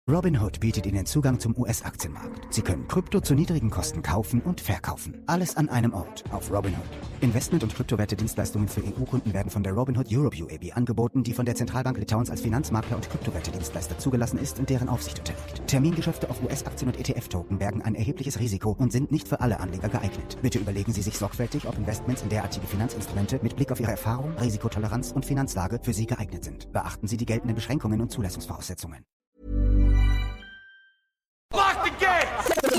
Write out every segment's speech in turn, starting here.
Robinhood bietet Ihnen Zugang zum US-Aktienmarkt. Sie können Krypto zu niedrigen Kosten kaufen und verkaufen. Alles an einem Ort auf Robinhood. Investment- und Kryptowerte-Dienstleistungen für EU-Kunden werden von der Robinhood Europe UAB angeboten, die von der Zentralbank Litauens als Finanzmakler und Kryptowerte-Dienstleister zugelassen ist und deren Aufsicht unterliegt. Termingeschäfte auf US-Aktien und ETF-Token bergen ein erhebliches Risiko und sind nicht für alle Anleger geeignet. Bitte überlegen Sie sich sorgfältig, ob Investments in derartige Finanzinstrumente mit Blick auf Ihre Erfahrung, Risikotoleranz und Finanzlage für Sie geeignet sind. Beachten Sie die geltenden Beschränkungen und Zulassungsvoraussetzungen. Lock the gate!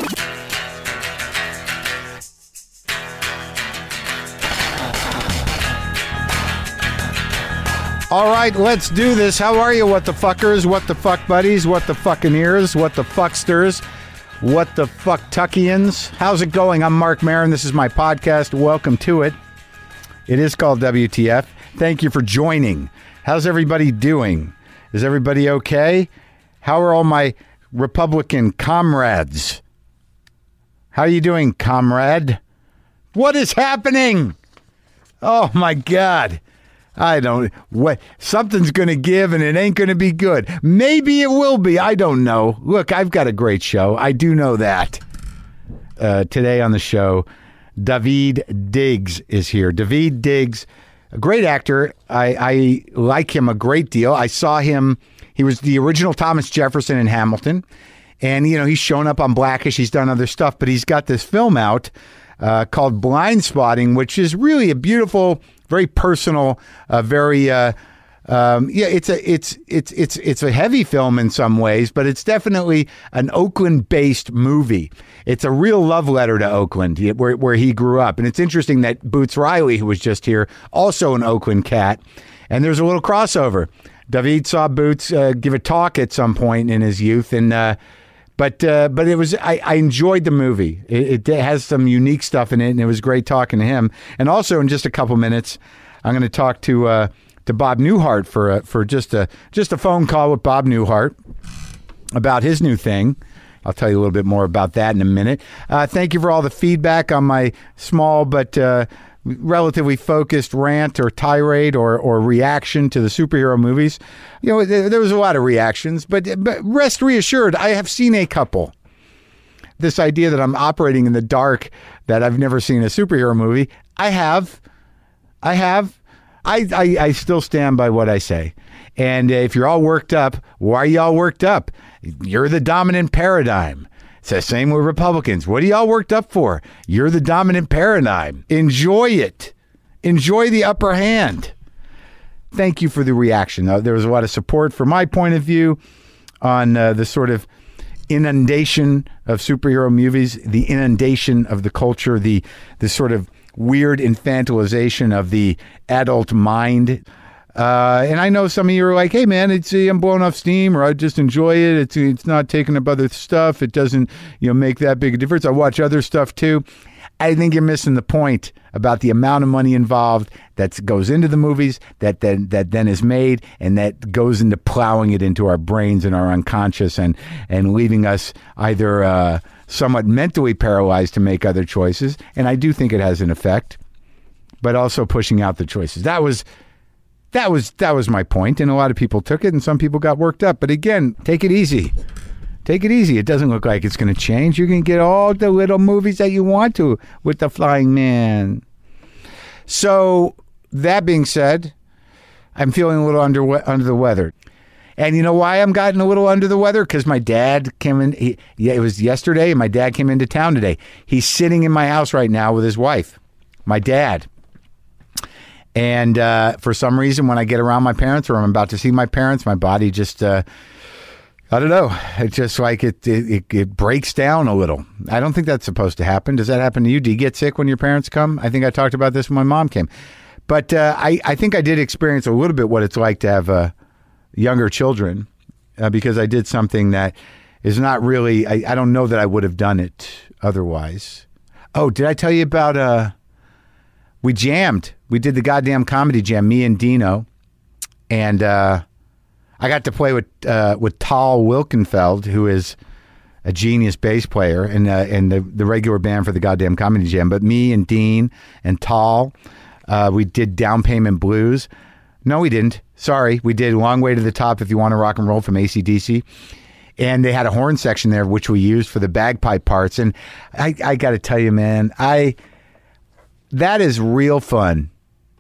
All right, let's do this. How are you, what the fuckers, what the fuck buddies, what the fucking ears, what the fucksters, what the fucktuckians? How's it going? I'm Mark Maron. This is my podcast. Welcome to it. It is called WTF. Thank you for joining. How's everybody doing? Is everybody okay? How are all my Republican comrades? How are you doing, comrade? What is happening? Oh my God. Something's going to give and it ain't going to be good. Maybe it will be. I don't know. Look, I've got a great show. I do know that. Today on the show, Daveed Diggs is here. Daveed Diggs, a great actor. I like him a great deal. I saw him. He was the original Thomas Jefferson in Hamilton. And, you know, he's shown up on Blackish. He's done other stuff. But he's got this film out called Blindspotting, which is really a beautiful, very personal, it's a heavy film in some ways, but it's definitely an Oakland-based movie. It's a real love letter to Oakland, where he grew up. And it's interesting that Boots Riley, who was just here, also an Oakland cat. And there's a little crossover. Daveed saw Boots give a talk at some point in his youth, and but it was I enjoyed the movie. It has some unique stuff in it, and it was great talking to him. And also, in just a couple minutes, I'm going to talk to Bob Newhart for just a phone call with Bob Newhart about his new thing. I'll tell you a little bit more about that in a minute. Thank you for all the feedback on my small but relatively focused rant or tirade or reaction to the superhero movies. You know, there was a lot of reactions, but rest reassured, I have seen a couple. This idea that I'm operating in the dark, that I've never seen a superhero movie, I have. I still stand by what I say. And if you're all worked up, why are you all worked up? You're the dominant paradigm. It's the same with Republicans. What are y'all worked up for? You're the dominant paradigm. Enjoy it. Enjoy the upper hand. Thank you for the reaction. There was a lot of support for my point of view on the sort of inundation of superhero movies, the inundation of the culture, the sort of weird infantilization of the adult mind. And I know some of you are like, hey man, I'm blowing off steam, or I just enjoy it. It's not taking up other stuff. It doesn't, make that big a difference. I watch other stuff too. I think you're missing the point about the amount of money involved that goes into the movies, that then is made, and that goes into plowing it into our brains and our unconscious and leaving us either somewhat mentally paralyzed to make other choices. And I do think it has an effect, but also pushing out the choices. That was my point, and a lot of people took it, and some people got worked up. But again, take it easy. Take it easy. It doesn't look like it's going to change. You can get all the little movies that you want to with the Flying Man. So that being said, I'm feeling a little under the weather. And you know why I'm gotten a little under the weather? Because my dad came in. It was yesterday, and my dad came into town today. He's sitting in my house right now with his wife, my dad. And for some reason, when I get around my parents or I'm about to see my parents, my body just, I don't know. It's just like it breaks down a little. I don't think that's supposed to happen. Does that happen to you? Do you get sick when your parents come? I think I talked about this when my mom came. But I think I did experience a little bit what it's like to have younger children because I did something that is not really, I don't know that I would have done it otherwise. Oh, did I tell you about, we jammed. We did the goddamn comedy jam, me and Dino. And I got to play with Tal Wilkenfeld, who is a genius bass player and the regular band for the goddamn comedy jam. But me and Dean and Tal, we did Down Payment Blues. No, we didn't. Sorry. We did Long Way to the Top If You Want to Rock and Roll from AC/DC. And they had a horn section there, which we used for the bagpipe parts. And I got to tell you, man, that is real fun.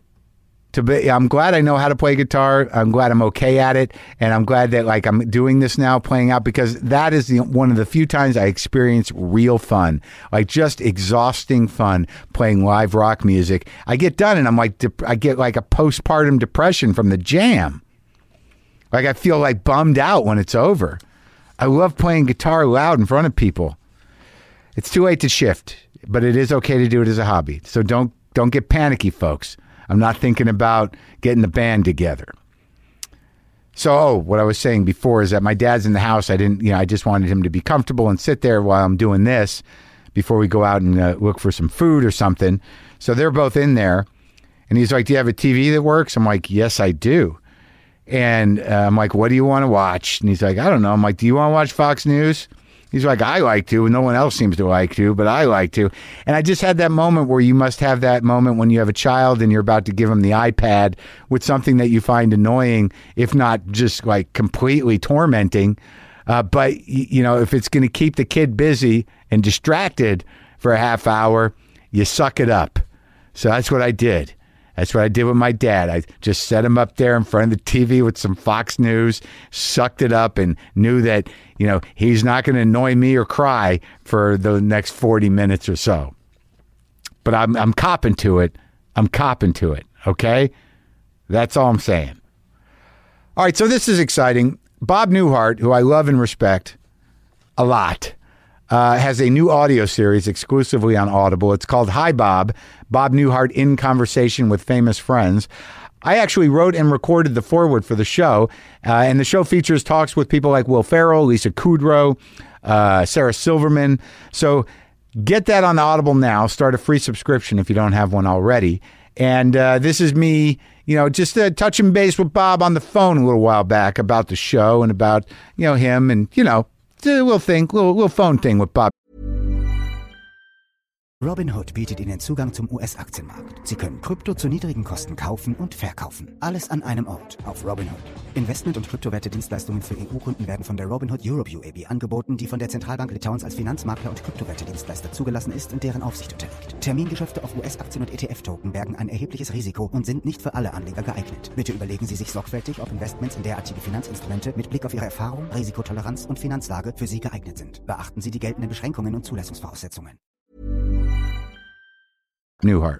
I'm glad I know how to play guitar. I'm glad I'm okay at it. And I'm glad that like I'm doing this now, playing out, because that is one of the few times I experience real fun, like just exhausting fun playing live rock music. I get done and I'm like, I get like a postpartum depression from the jam. Like I feel like bummed out when it's over. I love playing guitar loud in front of people. It's too late to shift, but it is okay to do it as a hobby. So don't get panicky, folks. I'm not thinking about getting the band together. So, what I was saying before is that my dad's in the house. I just wanted him to be comfortable and sit there while I'm doing this before we go out and look for some food or something. So they're both in there. And he's like, do you have a TV that works? I'm like, yes, I do. And I'm like, what do you want to watch? And he's like, I don't know. I'm like, do you want to watch Fox News? He's like, I like to, and no one else seems to like to, but I like to. And I just had that moment where you must have that moment when you have a child and you're about to give them the iPad with something that you find annoying, if not just like completely tormenting. But, if it's going to keep the kid busy and distracted for a half hour, you suck it up. So that's what I did. That's what I did with my dad. I just set him up there in front of the TV with some Fox News, sucked it up, and knew that, he's not going to annoy me or cry for the next 40 minutes or so. But I'm copping to it. Okay? That's all I'm saying. All right, so this is exciting. Bob Newhart, who I love and respect a lot, has a new audio series exclusively on Audible. It's called Hi, Bob. Bob Newhart in Conversation with Famous Friends. I actually wrote and recorded the foreword for the show, and the show features talks with people like Will Ferrell, Lisa Kudrow, Sarah Silverman. So get that on Audible now. Start a free subscription if you don't have one already. And this is me, just touching base with Bob on the phone a little while back about the show and about, him and, a little phone thing with Bob. Robinhood bietet Ihnen Zugang zum US-Aktienmarkt. Sie können Krypto zu niedrigen Kosten kaufen und verkaufen. Alles an einem Ort auf Robinhood. Investment- und Kryptowerte-Dienstleistungen für EU-Kunden werden von der Robinhood Europe UAB angeboten, die von der Zentralbank Litauens als Finanzmakler und Kryptowerte-Dienstleister zugelassen ist und deren Aufsicht unterliegt. Termingeschäfte auf US-Aktien und ETF-Token bergen ein erhebliches Risiko und sind nicht für alle Anleger geeignet. Bitte überlegen Sie sich sorgfältig, ob Investments in derartige Finanzinstrumente mit Blick auf Ihre Erfahrung, Risikotoleranz und Finanzlage für Sie geeignet sind. Beachten Sie die geltenden Beschränkungen und Zulassungsvoraussetzungen. Newhart.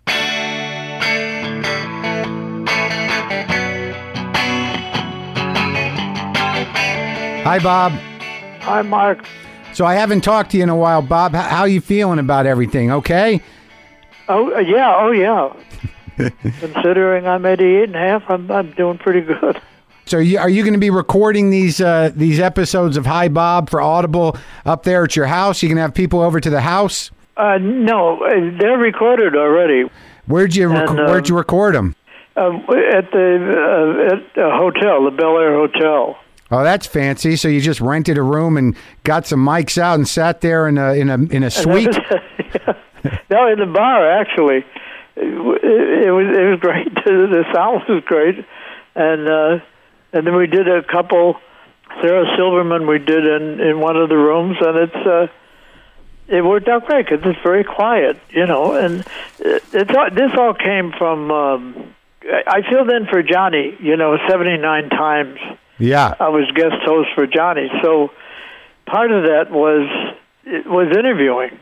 Hi, Bob. Hi, Mark. So I haven't talked to you in a while, Bob. How you feeling about everything? Okay? Oh, yeah. Considering I'm 88 and a half, I'm doing pretty good. So are you going to be recording these episodes of Hi, Bob for Audible up there at your house? You going to have people over to the house? No, they're recorded already. Where'd you record them? At the hotel, the Bel Air Hotel. Oh, that's fancy. So you just rented a room and got some mics out and sat there in a suite? No, in the bar, actually. It was great. The sound was great. And then we did a couple, Sarah Silverman we did in one of the rooms, and it worked out great because it's very quiet, and this all came from, I filled in for Johnny, 79 times. Yeah. I was guest host for Johnny. So part of that was interviewing,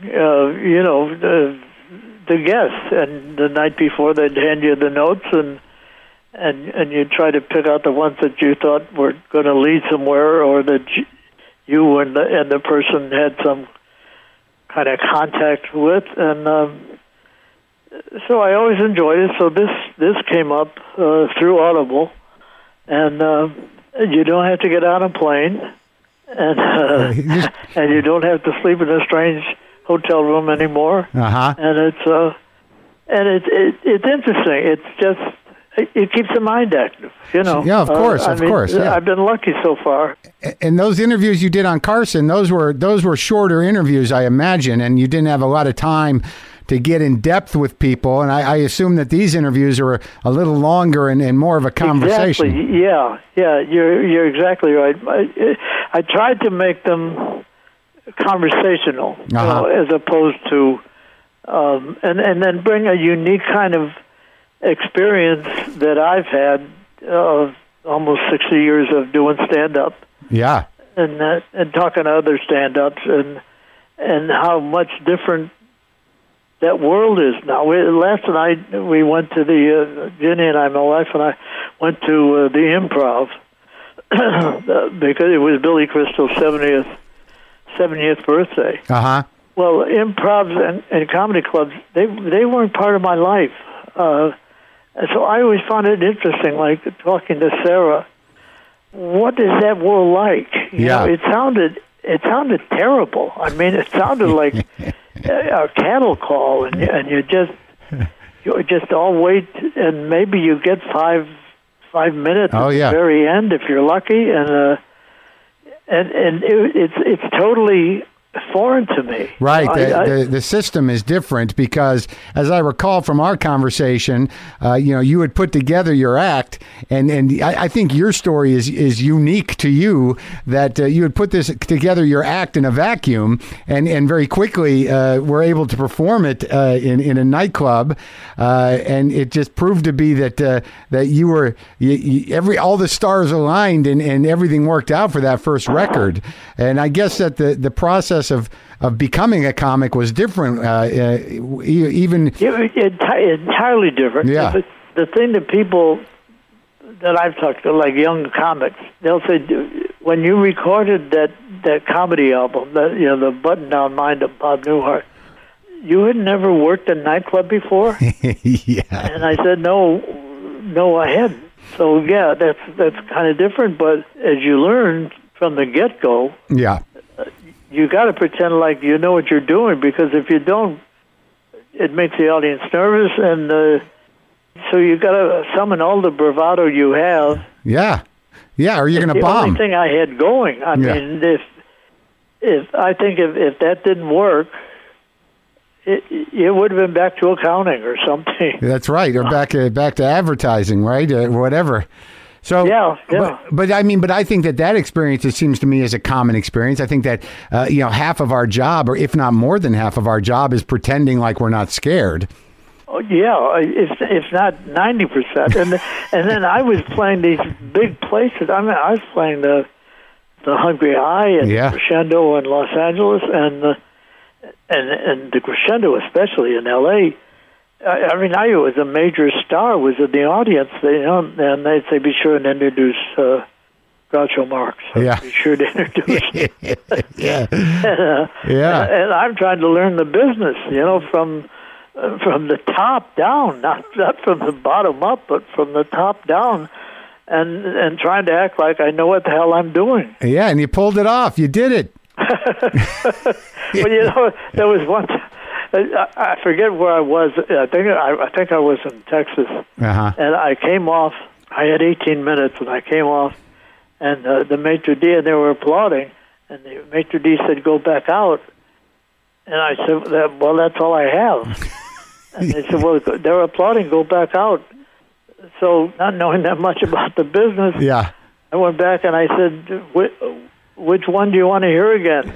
the guests. And the night before, they'd hand you the notes, and you'd try to pick out the ones that you thought were going to lead somewhere, or that you and the person had some kind of contact with, and so I always enjoyed it. So this came up through Audible, and you don't have to get on a plane, and and you don't have to sleep in a strange hotel room anymore. And it's interesting. It's just it keeps the mind active, Yeah, of course, Yeah. I've been lucky so far. And those interviews you did on Carson, those were shorter interviews, I imagine, and you didn't have a lot of time to get in depth with people, and I assume that these interviews are a little longer and more of a conversation. Exactly. Yeah, you're exactly right. I tried to make them conversational, as opposed to, and then bring a unique kind of experience that I've had almost 60 years of doing stand-up. Yeah. And talking to other stand-ups and how much different that world is now. Last night we went to Ginny and I, my wife and I, went to the Improv because it was Billy Crystal's 70th birthday. Uh-huh. Well, improvs and comedy clubs, they weren't part of my life. So I always found it interesting, like talking to Sarah. What is that world like? You know, it sounded terrible. I mean, it sounded like a cattle call, and you just all wait, and maybe you get five minutes at the very end if you're lucky, and it's totally foreign to me. Right. The system is different because, as I recall from our conversation, you would put together your act, and I think your story is unique to you, that you would put this together, your act, in a vacuum, and very quickly were able to perform it in a nightclub, and it just proved to be that you were all the stars aligned and everything worked out for that first record. And I guess that the process of becoming a comic was different, even entirely different. Yeah. The thing that people that I've talked to, like young comics, they'll say, when you recorded that comedy album, the Button Down Mind of Bob Newhart, you had never worked a nightclub before? Yeah. And I said, no, I hadn't. So yeah, that's kind of different. But as you learn from the get-go, you got to pretend like you know what you're doing, because if you don't, it makes the audience nervous, and so you got to summon all the bravado you have. Yeah, or you're going to bomb. The only thing I had going. I mean, if that didn't work, it would have been back to accounting or something. That's right, or back to advertising, right, or whatever. So, but I think that experience, it seems to me, is a common experience. I think that half of our job, or if not more than half of our job, is pretending like we're not scared. Oh, yeah, if not 90%. And then I was playing these big places. I mean, I was playing the Hungry Eye and Crescendo in Los Angeles, and the Crescendo especially in L.A. I mean, I was a major star, was in the audience, and they'd say, be sure and introduce Groucho Marx. Be sure to introduce And I'm trying to learn the business, from the top down, not from the bottom up, but from the top down, and trying to act like I know what the hell I'm doing. Yeah, and you pulled it off. You did it. Well, there was one time, I forget where I was. I think I was in Texas, and I came off. I had 18 minutes, and I came off, and the maitre d', and they were applauding, and the maitre d' said, "Go back out," and I said, "Well, that's all I have." And they said, "Well, they're applauding. Go back out." So, not knowing that much about the business, I went back and I said, "Which one do you want to hear again?"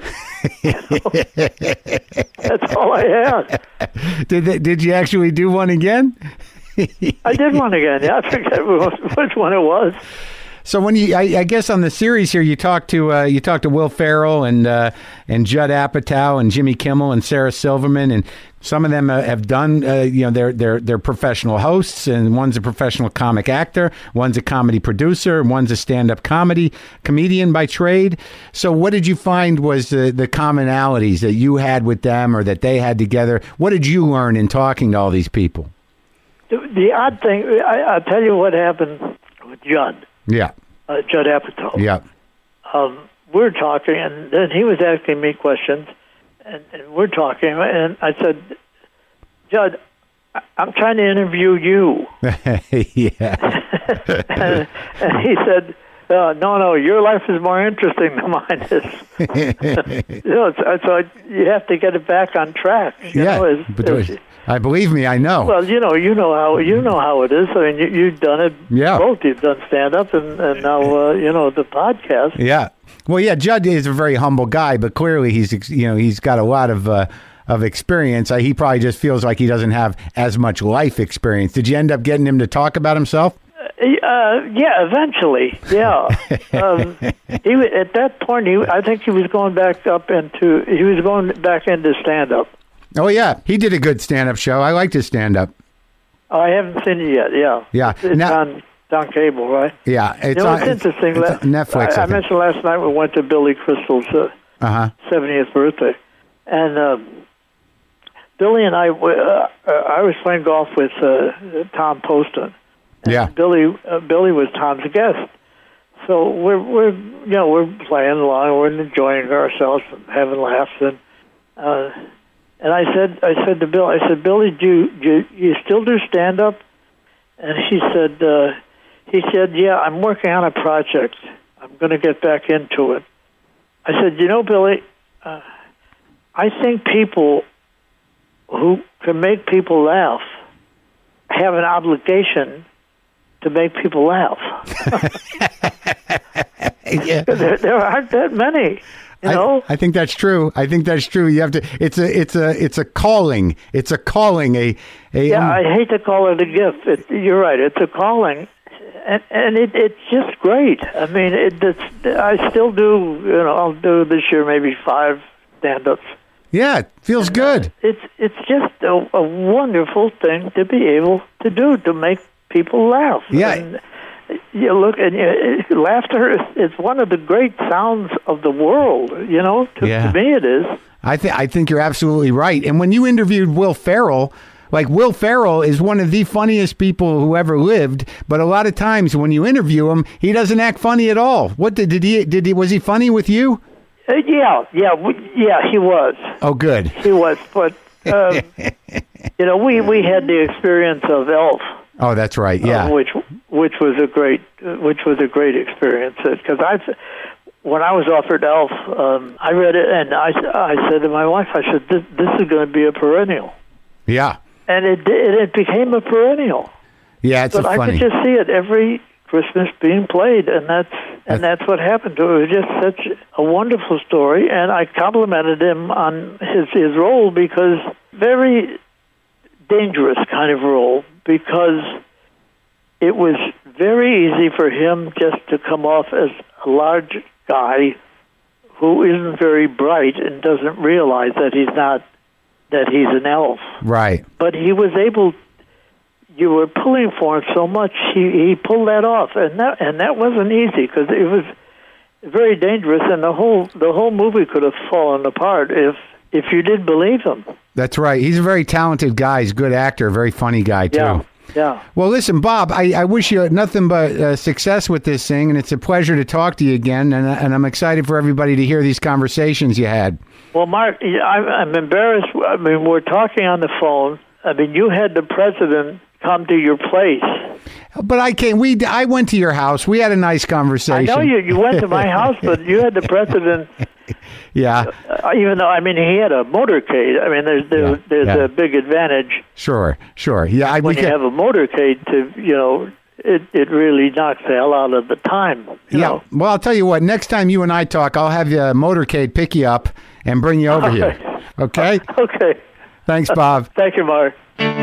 That's all I had. Did you actually do one again? I did one again. Yeah, I forget which one it was. So when I guess on the series here, you talked to Will Ferrell and Judd Apatow and Jimmy Kimmel and Sarah Silverman, and some of them have done they're professional hosts, and one's a professional comic actor, one's a comedy producer, and one's a stand-up comedian by trade. So what did you find was the commonalities that you had with them, or that they had together? What did you learn in talking to all these people? The odd thing, I'll tell you what happened with Judd. Yeah. Judd Apatow. Yeah. We're talking, and then he was asking me questions, and we're talking, and I said, "Judd, I'm trying to interview you." Yeah. and he said, No, your life is more interesting than mine is. So you have to get it back on track. I believe me, I know. Well, you know how it is. I mean, you've done it. Yeah. Both. You've done stand up and now the podcast. Yeah. Well, yeah. Judd is a very humble guy, but clearly he's got a lot of experience. He probably just feels like he doesn't have as much life experience. Did you end up getting him to talk about himself? Yeah, eventually. Yeah. At that point, I think he was going back into stand up. Oh yeah, he did a good stand-up show. I liked his stand-up. I haven't seen it yet. Yeah. Yeah. It's on cable, right? Yeah. It's interesting. It's on Netflix. I mentioned last night we went to Billy Crystal's 70th birthday, and Billy and I was playing golf with Tom Poston. Yeah. Billy was Tom's guest. So we're playing along, we're enjoying ourselves, having laughs, and I said to Bill, Billy, do you still do stand up? And he said, yeah, I'm working on a project. I'm going to get back into it. I said, Billy, I think people who can make people laugh have an obligation to make people laugh. Yeah. There aren't that many. I think that's true. You have to. It's a calling. It's a calling. I hate to call it a gift. You're right. It's a calling, and it's just great. I mean, I still do. I'll do this year maybe 5 stand-ups. Yeah, it feels good. It's just a wonderful thing to be able to do, to make people laugh. Yeah. And you look, and laughter is one of the great sounds of the world. To me it is. I think you're absolutely right. And when you interviewed Will Ferrell, Will Ferrell is one of the funniest people who ever lived, but a lot of times when you interview him, he doesn't act funny at all. What did he was he funny with you? Yeah, he was. Oh, good. He was, but we had the experience of Elf. Oh, that's right. Yeah, which was a great experience, because when I was offered Elf, I read it and I said to my wife, I said, this is going to be a perennial. Yeah, and it became a perennial. Yeah, it's but funny. I could just see it every Christmas being played, and that's what happened to it. It was just such a wonderful story, and I complimented him on his role, because very dangerous kind of role, because it was very easy for him just to come off as a large guy who isn't very bright and doesn't realize that he's an elf. Right. But he was able. You were pulling for him so much, he pulled that off, and that wasn't easy, because it was very dangerous, and the whole movie could have fallen apart if you did believe him. That's right. He's a very talented guy. He's a good actor, a very funny guy too. Yeah. Well, listen, Bob, I wish you nothing but success with this thing, and it's a pleasure to talk to you again, and I'm excited for everybody to hear these conversations you had. Well, Mark, I'm embarrassed. I mean, we're talking on the phone. I mean, you had the president come to your place. But I came. I went to your house. We had a nice conversation. I know you went to my house, but you had the president. Yeah. Even though, I mean, he had a motorcade. I mean, there's a big advantage. Sure. Yeah. When you have a motorcade, it really knocks the hell out of the time. You know? Well, I'll tell you what. Next time you and I talk, I'll have your motorcade pick you up and bring you over here. Okay. Okay. Thanks, Bob. Thank you, Mark.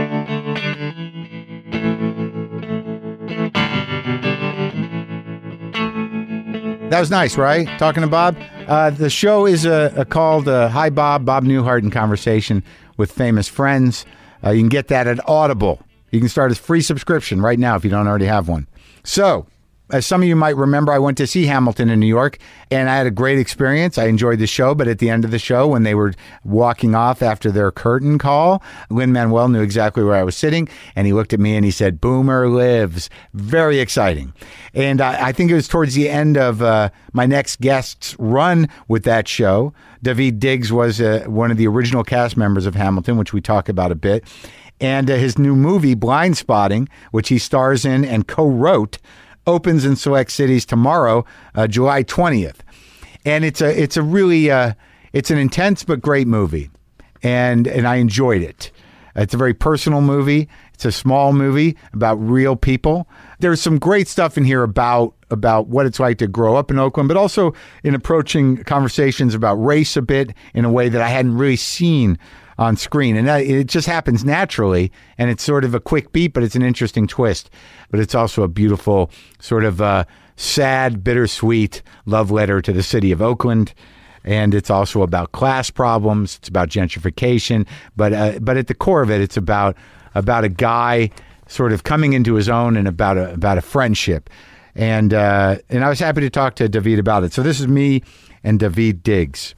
That was nice, right? Talking to Bob. The show is called Hi, Bob Newhart in Conversation with Famous Friends. You can get that at Audible. You can start a free subscription right now if you don't already have one. So, as some of you might remember, I went to see Hamilton in New York, and I had a great experience. I enjoyed the show, but at the end of the show, when they were walking off after their curtain call, Lin-Manuel knew exactly where I was sitting, and he looked at me and he said, "Boomer lives." Very exciting. And I think it was towards the end of my next guest's run with that show. Daveed Diggs was one of the original cast members of Hamilton, which we talk about a bit. And his new movie, Blind Spotting, which he stars in and co-wrote, opens in select cities tomorrow, July 20th. And it's a really it's an intense but great movie, and I enjoyed it. It's a very personal movie. It's a small movie about real people. There's some great stuff in here about what it's like to grow up in Oakland, but also in approaching conversations about race a bit in a way that I hadn't really seen on screen. And it just happens naturally, and it's sort of a quick beat, but it's an interesting twist. But it's also a beautiful sort of sad, bittersweet love letter to the city of Oakland. And it's also about class problems. It's about gentrification. But at the core of it, it's about a guy sort of coming into his own, and about a friendship. And I was happy to talk to David about it. So this is me and David Diggs.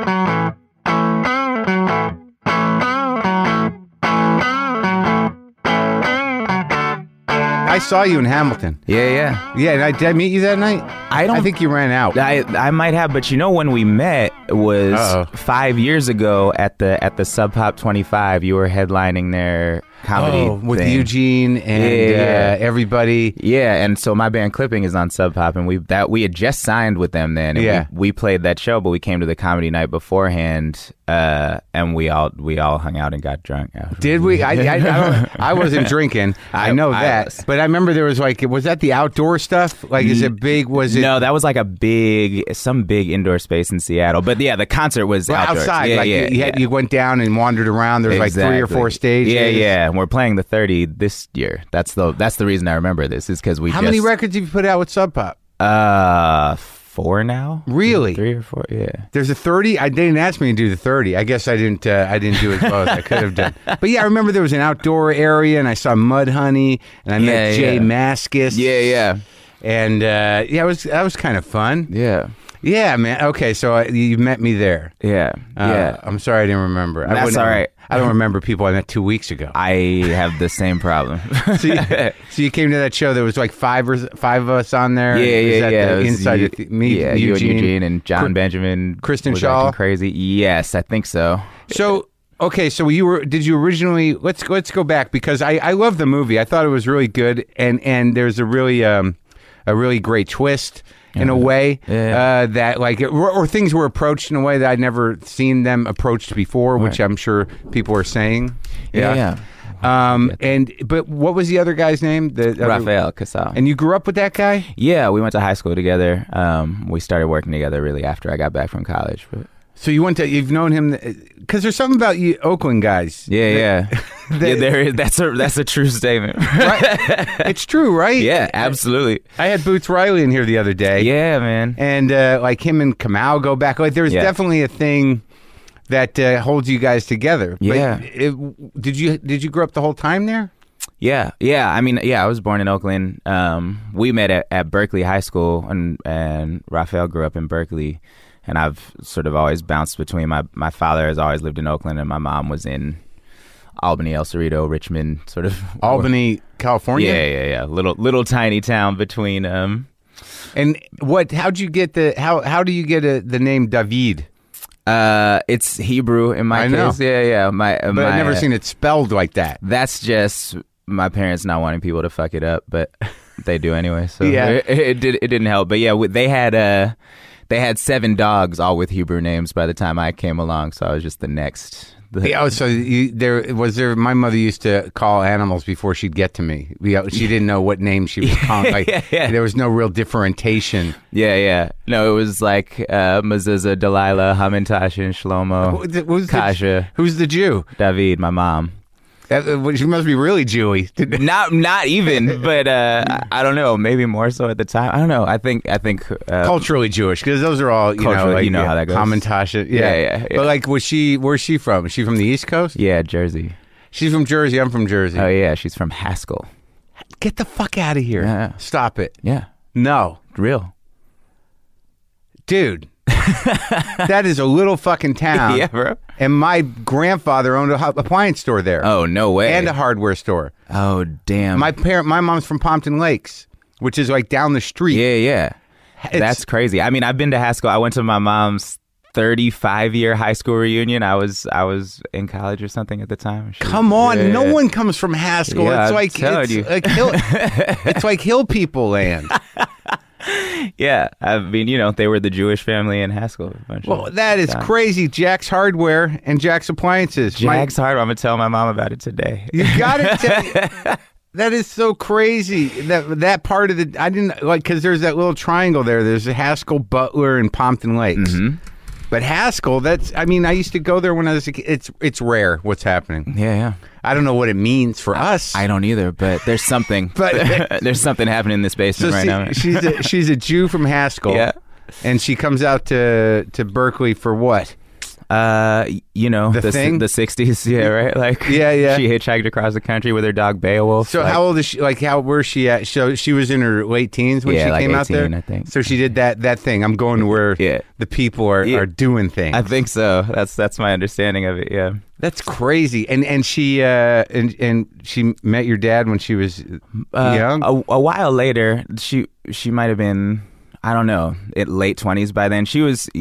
I saw you in Hamilton. Yeah. And did I meet you that night? I think you ran out. I might have, but when we met was 5 years ago at the Sub Pop 25. You were headlining their comedy with thing. Eugene and everybody. Yeah, and so my band Clipping is on Sub Pop, and we had just signed with them then. And we played that show, but we came to the comedy night beforehand, and we all hung out and got drunk. Did we? I wasn't drinking. I know that, but I remember there was was that the outdoor stuff? Is it big? Was it? No, that was some big indoor space in Seattle. But yeah, the concert was outdoors. Outside. You went down and wandered around. There was 3 or 4 stages. Yeah. And we're playing the 30 this year. That's the reason I remember this, is because How many records have you put out with Sub Pop? 4 now. Really? 3 or 4. Yeah. There's a 30. They didn't ask me to do the 30. I guess I didn't do as well as I could have done. But yeah, I remember there was an outdoor area, and I saw Mudhoney, and I met Jay Mascis. Yeah. And that was kind of fun. Yeah. Yeah, man. Okay, so you met me there. Yeah. I'm sorry I didn't remember. That's all right. I don't remember people I met 2 weeks ago. I have the same problem. So you came to that show. There was 5 of us on there. Yeah. Inside me, Eugene and John Benjamin, Kristen was Shaw. Crazy. Yes, I think so. So okay, so did you originally? Let's go back, because I love the movie. I thought it was really good, and there's a really great twist. In a way that or things were approached in a way that I'd never seen them approached before, which I'm sure people are saying. Yeah. But what was the other guy's name? Rafael Casal. And you grew up with that guy? Yeah, we went to high school together. We started working together really after I got back from college. But so you've known him, because there's something about you Oakland guys. Yeah. There is. That's a true statement. Right? It's true, right? Yeah, absolutely. I had Boots Riley in here the other day. Yeah, man. And him and Kamau go back. There's definitely a thing that holds you guys together. Yeah. But did you grow up the whole time there? Yeah. I mean, I was born in Oakland. We met at Berkeley High School, and Rafael grew up in Berkeley. And I've sort of always bounced between my father has always lived in Oakland, and my mom was in Albany, El Cerrito, Richmond, sort of Albany, California. Yeah. Little tiny town between. And how'd you get how do you get the name David? It's Hebrew in my case. Yeah. But I've never seen it spelled like that. That's just my parents not wanting people to fuck it up, but they do anyway. So it didn't help. But yeah, they had 7 dogs, all with Hebrew names by the time I came along, so I was just the next. My mother used to call animals before she'd get to me. She didn't know what name she was calling. There was no real differentiation. Yeah. No, it was Mezuzah, Delilah, Hamantash, and Shlomo, Kasha. Who's the Jew? David, my mom. She must be really Jewy. Not even, but I don't know. Maybe more so at the time. I don't know. I think culturally Jewish, because those are all how that goes. Hamantash. Yeah. But where's she from? Is she from the East Coast? Yeah, Jersey. She's from Jersey. I'm from Jersey. Oh yeah, she's from Haskell. Get the fuck out of here! Yeah. Stop it. Yeah. No. Real. Dude. That is a little fucking town. Yeah, bro. And my grandfather owned a appliance store there. Oh, no way. And a hardware store. Oh, damn. My mom's from Pompton Lakes, which is down the street. Yeah. That's crazy. I mean, I've been to Haskell. I went to my mom's 35-year high school reunion. I was in college or something at the time. Come on, no one comes from Haskell. Yeah, It's I'm like telling you. it's like hill people land. Yeah, I mean, they were the Jewish family in Haskell. Well, that is crazy. Jack's Hardware and Jack's Appliances. Jack's Hardware. I'm gonna tell my mom about it today. You got it. That is so crazy. That part of I didn't like, because there's that little triangle there. There's Haskell, Butler, and Pompton Lakes. Mm-hmm. But Haskell, I used to go there when I was a kid. It's rare what's happening. Yeah. I don't know what it means for us. I don't either, but there's something. There's something happening in this basement right now. She's a Jew from Haskell. Yeah. And she comes out to Berkeley for what? The thing? The 60s, yeah, right? Like, yeah. She hitchhiked across the country with her dog Beowulf. So how old is she? Like, where's she at? So she was in her late teens when she like came 18, out there? I think. So she did that thing. I'm going to where the people are doing things. I think so. That's my understanding of it, yeah. That's crazy. And she and she met your dad when she was young? A while later. She might have been, I don't know, late 20s by then. She was,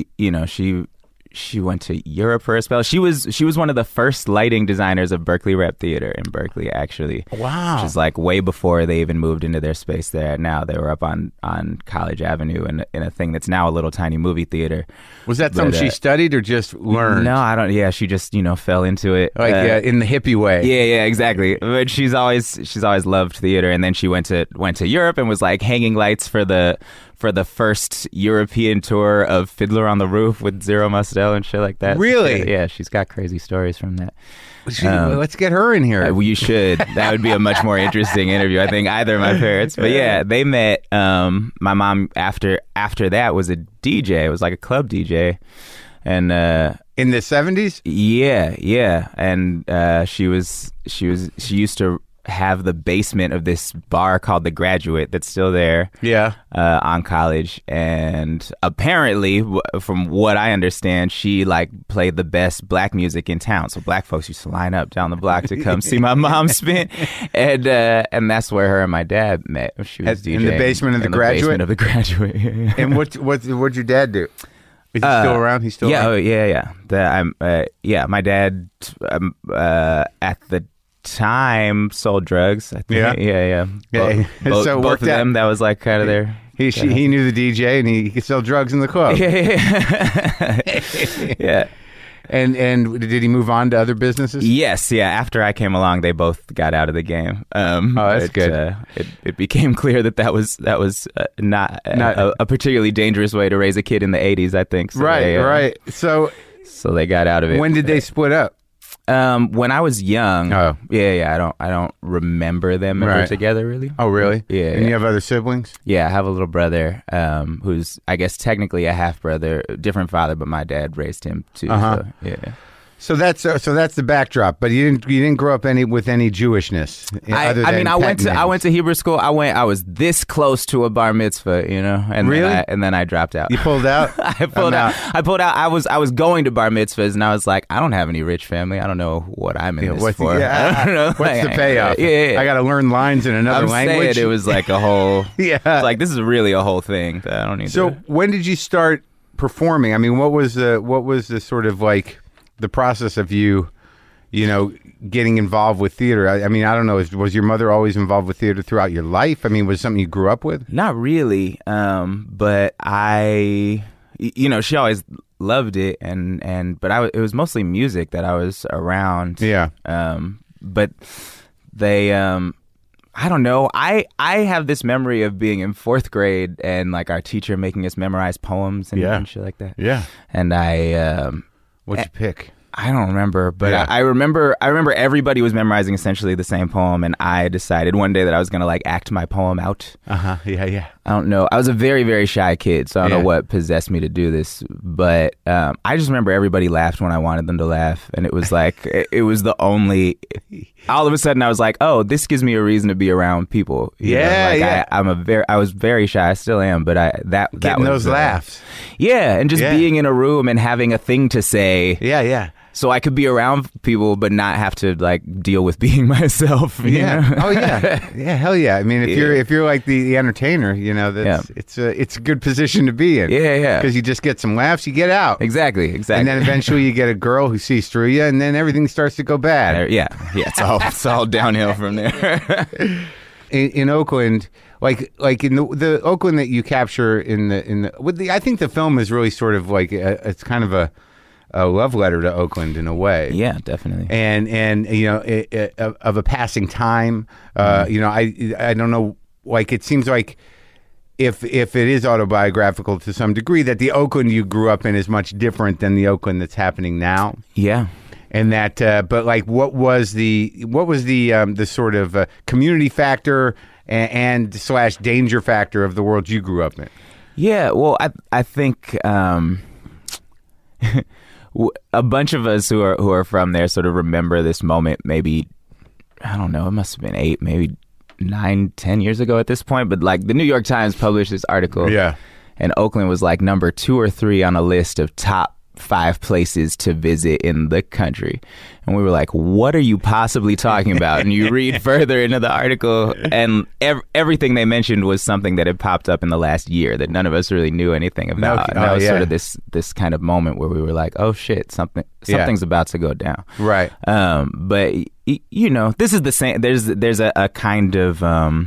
she went to Europe for a spell. She was one of the first lighting designers of Berkeley Rep Theater in Berkeley, actually. Wow. Which is like way before they even moved into their space there. Now they were up on College Avenue in a thing that's now a little tiny movie theater. Was that something she studied or just learned? No, I don't. Yeah, she just fell into it, like in the hippie way. Yeah, exactly. But she's always loved theater, and then she went to Europe and was like hanging lights for the first European tour of Fiddler on the Roof with Zero Mostel and shit like that. Really? Yeah, she's got crazy stories from that. Let's get her in here. You should. That would be a much more interesting interview, I think, either of my parents. But yeah, they met. My mom after that was a DJ. It was like a club DJ, and in the 70s. Yeah, and she used to have the basement of this bar called The Graduate that's still there on College, and apparently from what I understand, she like played the best black music in town, so black folks used to line up down the block to come see my mom spin, and that's where her and my dad met. She was DJing in the basement of The Graduate? Basement of The Graduate. And what'd your dad do? Is he still around? He's still around? Yeah. My dad at the time sold drugs, I think. Yeah. Both of them, that was like kind of their... He knew the DJ and he could sell drugs in the club. Yeah. And did he move on to other businesses? Yes, yeah. After I came along, they both got out of the game. That's good. It became clear that was not a particularly dangerous way to raise a kid in the 80s, I think. So right. So they got out of it. When did they split up? When I was young. Oh. Yeah. I don't remember them ever together, really. Oh, really? Yeah. And you have other siblings? Yeah, I have a little brother, who's, I guess, technically a half brother, different father, but my dad raised him too. So, yeah. So that's the backdrop. But you didn't grow up with any Jewishness. I went to Hebrew school. I was this close to a bar mitzvah, and really? Then I dropped out. You pulled out? I pulled out. I was going to bar mitzvahs, and I was like, I don't have any rich family. I don't know what I'm in this for. I don't know. What's the payoff? Yeah. I got to learn lines in another language. It was like a whole. Yeah. Like this is really a whole thing that I don't need. So when did you start performing? I mean, what was the sort of like the process of you getting involved with theater? I mean, I don't know. Was your mother always involved with theater throughout your life? I mean, was it something you grew up with? Not really. But she always loved it, but it was mostly music that I was around. Yeah. But they, I don't know. I have this memory of being in fourth grade and like our teacher making us memorize poems and shit like that. Yeah. And what'd you pick? I don't remember, but I remember everybody was memorizing essentially the same poem, and I decided one day that I was going to like act my poem out. Yeah. I don't know. I was a very, very shy kid, so I don't know what possessed me to do this, but I just remember everybody laughed when I wanted them to laugh, and it was like it was the only. All of a sudden, I was like, "Oh, this gives me a reason to be around people." I was very shy. I still am, but getting those laughs. Yeah, and just being in a room and having a thing to say. Yeah. So I could be around people, but not have to like deal with being myself. You know? Oh yeah. Yeah. Hell yeah. I mean, if you're like the entertainer, you know, it's a good position to be in. Yeah. Because you just get some laughs, you get out. Exactly. And then eventually you get a girl who sees through you, and then everything starts to go bad. Yeah. It's all downhill from there. In Oakland, like in the Oakland that you capture I think the film is really sort of like it's kind of a love letter to Oakland in a way. Yeah, definitely. And you know, of a passing time. You know, I don't know. Like it seems like if it is autobiographical to some degree, that the Oakland you grew up in is much different than the Oakland that's happening now. Yeah. And that, but like, what was the sort of community factor and / danger factor of the world you grew up in? Yeah, well, I think a bunch of us who are from there sort of remember this moment. Maybe, I don't know, it must have been 8, maybe 9, 10 years ago at this point. But like the New York Times published this article, and Oakland was like number 2 or 3 on a list of top 5 places to visit in the country. And we were like, what are you possibly talking about? And you read further into the article, and everything they mentioned was something that had popped up in the last year that none of us really knew anything about. And that was sort of this kind of moment where we were like, oh shit, something's about to go down. Right. But you know, this is the same. There's a kind of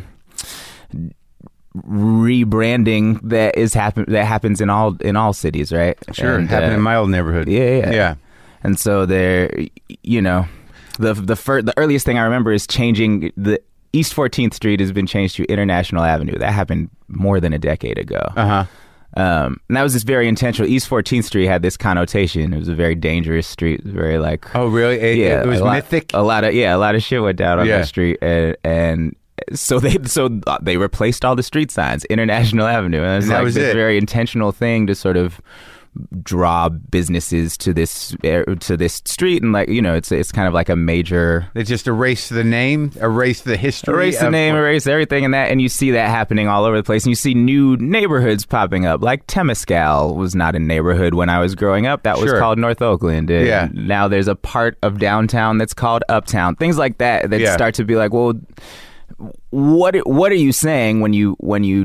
rebranding that happens in all cities, right? Sure. Happened in my old neighborhood. Yeah. And so there, you know, the earliest thing I remember is changing the East 14th Street has been changed to International Avenue. That happened more than a decade ago. And that was just very intentional. East 14th Street had this connotation. It was a very dangerous street. It was very like, oh really? It was mythic. A lot of shit went down on that street, and so they replaced all the street signs, International Avenue, and that was this very intentional thing to sort of draw businesses to this street, and like, you know, it's kind of like a major. They just erase the name, erase the history, erase the name, erase everything, and you see that happening all over the place. And you see new neighborhoods popping up. Like Temescal was not a neighborhood when I was growing up. That was called North Oakland. And now there's a part of downtown that's called Uptown. Things like that start to be like, well, what are you saying when you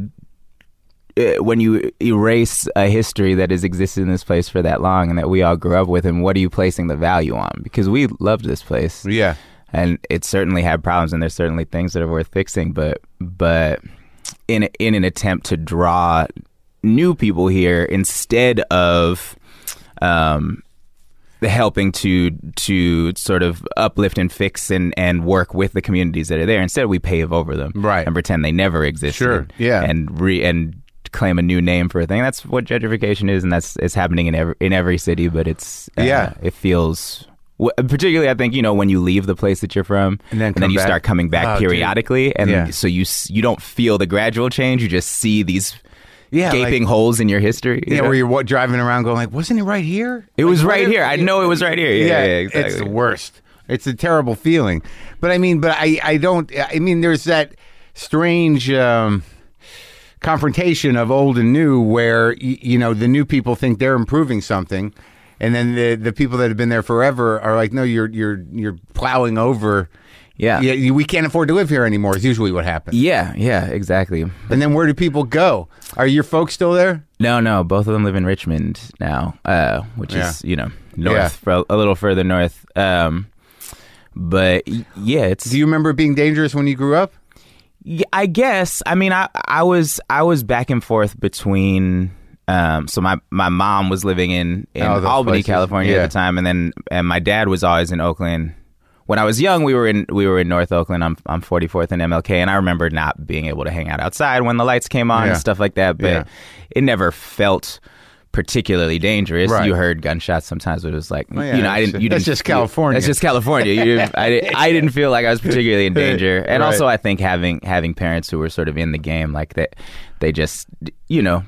erase a history that has existed in this place for that long and that we all grew up with, and what are you placing the value on? Because we loved this place, and it certainly had problems, and there's certainly things that are worth fixing, but in an attempt to draw new people here instead of helping to sort of uplift and fix and work with the communities that are there. Instead, we pave over them, and pretend they never existed, and claim a new name for a thing. That's what gentrification is, and it's happening in every city. But it's it feels. Particularly, I think, you know, when you leave the place that you're from, and then you start coming back periodically, and so you don't feel the gradual change. You just see these gaping holes in your history. Yeah, where you're driving around going like, wasn't it right here? It was right here. I know it was right here. Yeah, exactly. It's the worst. It's a terrible feeling. But I mean, there's that strange confrontation of old and new where, you know, the new people think they're improving something. And then the people that have been there forever are like, no, you're plowing over. Yeah, we can't afford to live here anymore is usually what happens. Yeah, exactly. And then where do people go? Are your folks still there? No, both of them live in Richmond now, which is, you know, north, a little further north. But yeah, it's. Do you remember it being dangerous when you grew up? Yeah, I guess. I mean, I was back and forth between. So my mom was living in Albany, California at the time, and my dad was always in Oakland. When I was young, we were in North Oakland. I'm 44th and MLK, and I remember not being able to hang out outside when the lights came on and stuff like that. But it never felt particularly dangerous. Right. You heard gunshots sometimes, but it was like, you know, that's just California. That's just California. I didn't feel like I was particularly in danger, and also I think having parents who were sort of in the game like that, they just, you know.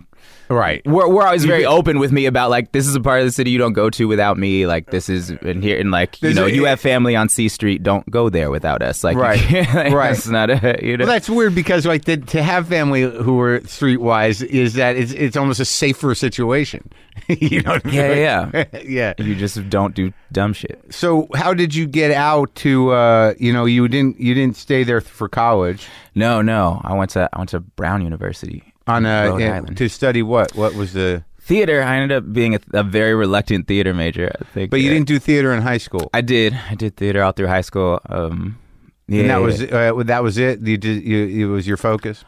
Right. We're always very open with me about like, this is a part of the city you don't go to without me. Like, this is in here, and like, you have family on C Street, don't go there without us. Like, right, like, right. It's not a, Well, that's weird because like to have family who are streetwise is that it's almost a safer situation. You know what I mean? Yeah. Yeah. You just don't do dumb shit. So how did you get out to you didn't stay there for college? No. I went to Brown University On Rhode Island. To study what? What was the theater? I ended up being a very reluctant theater major, I think. But you didn't do theater in high school. I did theater all through high school. Yeah, and that was it. It was your focus.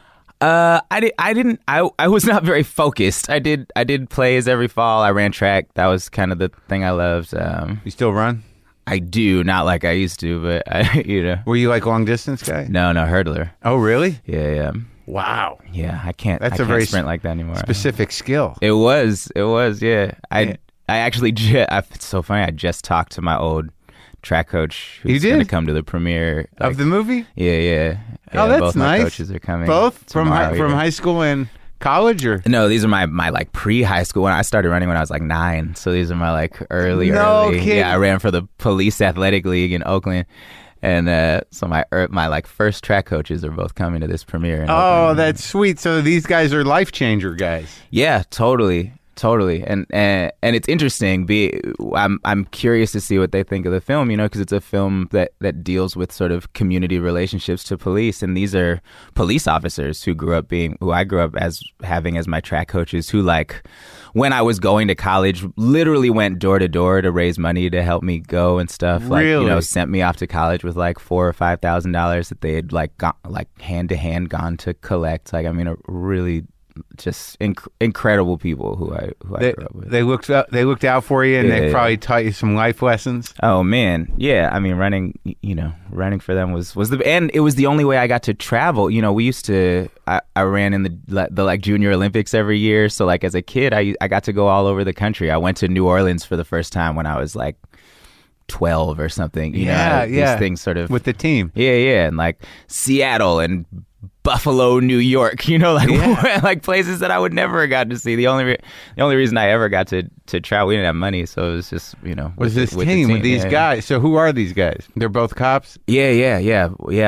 I was not very focused. I did plays every fall. I ran track. That was kind of the thing I loved. You still run? I do, not like I used to, but Were you like long distance guy? No, hurdler. Oh, really? Yeah. Wow. Yeah, I can't. That's I a very can't sprint like that anymore. Specific skill. It was. Yeah. I actually. It's so funny. I just talked to my old track coach who's going to come to the premiere of the movie. Yeah. Oh, that's both nice. My coaches are coming. Both tomorrow, from high school and college, or no? These are my like pre-high school. When I started running when I was like 9, so these are my like early. Kidding. Yeah, I ran for the Police Athletic League in Oakland, and so my like first track coaches are both coming to this premiere. In Oakland. That's sweet. So these guys are life changer guys. Yeah, totally, and it's interesting. I'm curious to see what they think of the film, because it's a film that deals with sort of community relationships to police, and these are police officers who I grew up as having as my track coaches, who like when I was going to college literally went door to door to raise money to help me go and stuff. Like, really? Sent me off to college with like $4,000 or $5,000 that they had like hand to hand gone to collect. Like, I mean, a really just incredible people who I grew up with. They looked out for you, and they probably taught you some life lessons. Oh man, yeah. I mean, running for them was and it was the only way I got to travel. We used to I ran in the like Junior Olympics every year. So like as a kid, I got to go all over the country. I went to New Orleans for the first time when I was like 12 or something. These things sort of with the team. Yeah, and like Seattle and Buffalo, New York, like places that I would never have got to see. The only reason I ever got to travel, we didn't have money, so it was just with this team with these guys. So who are these guys? They're both cops. Yeah.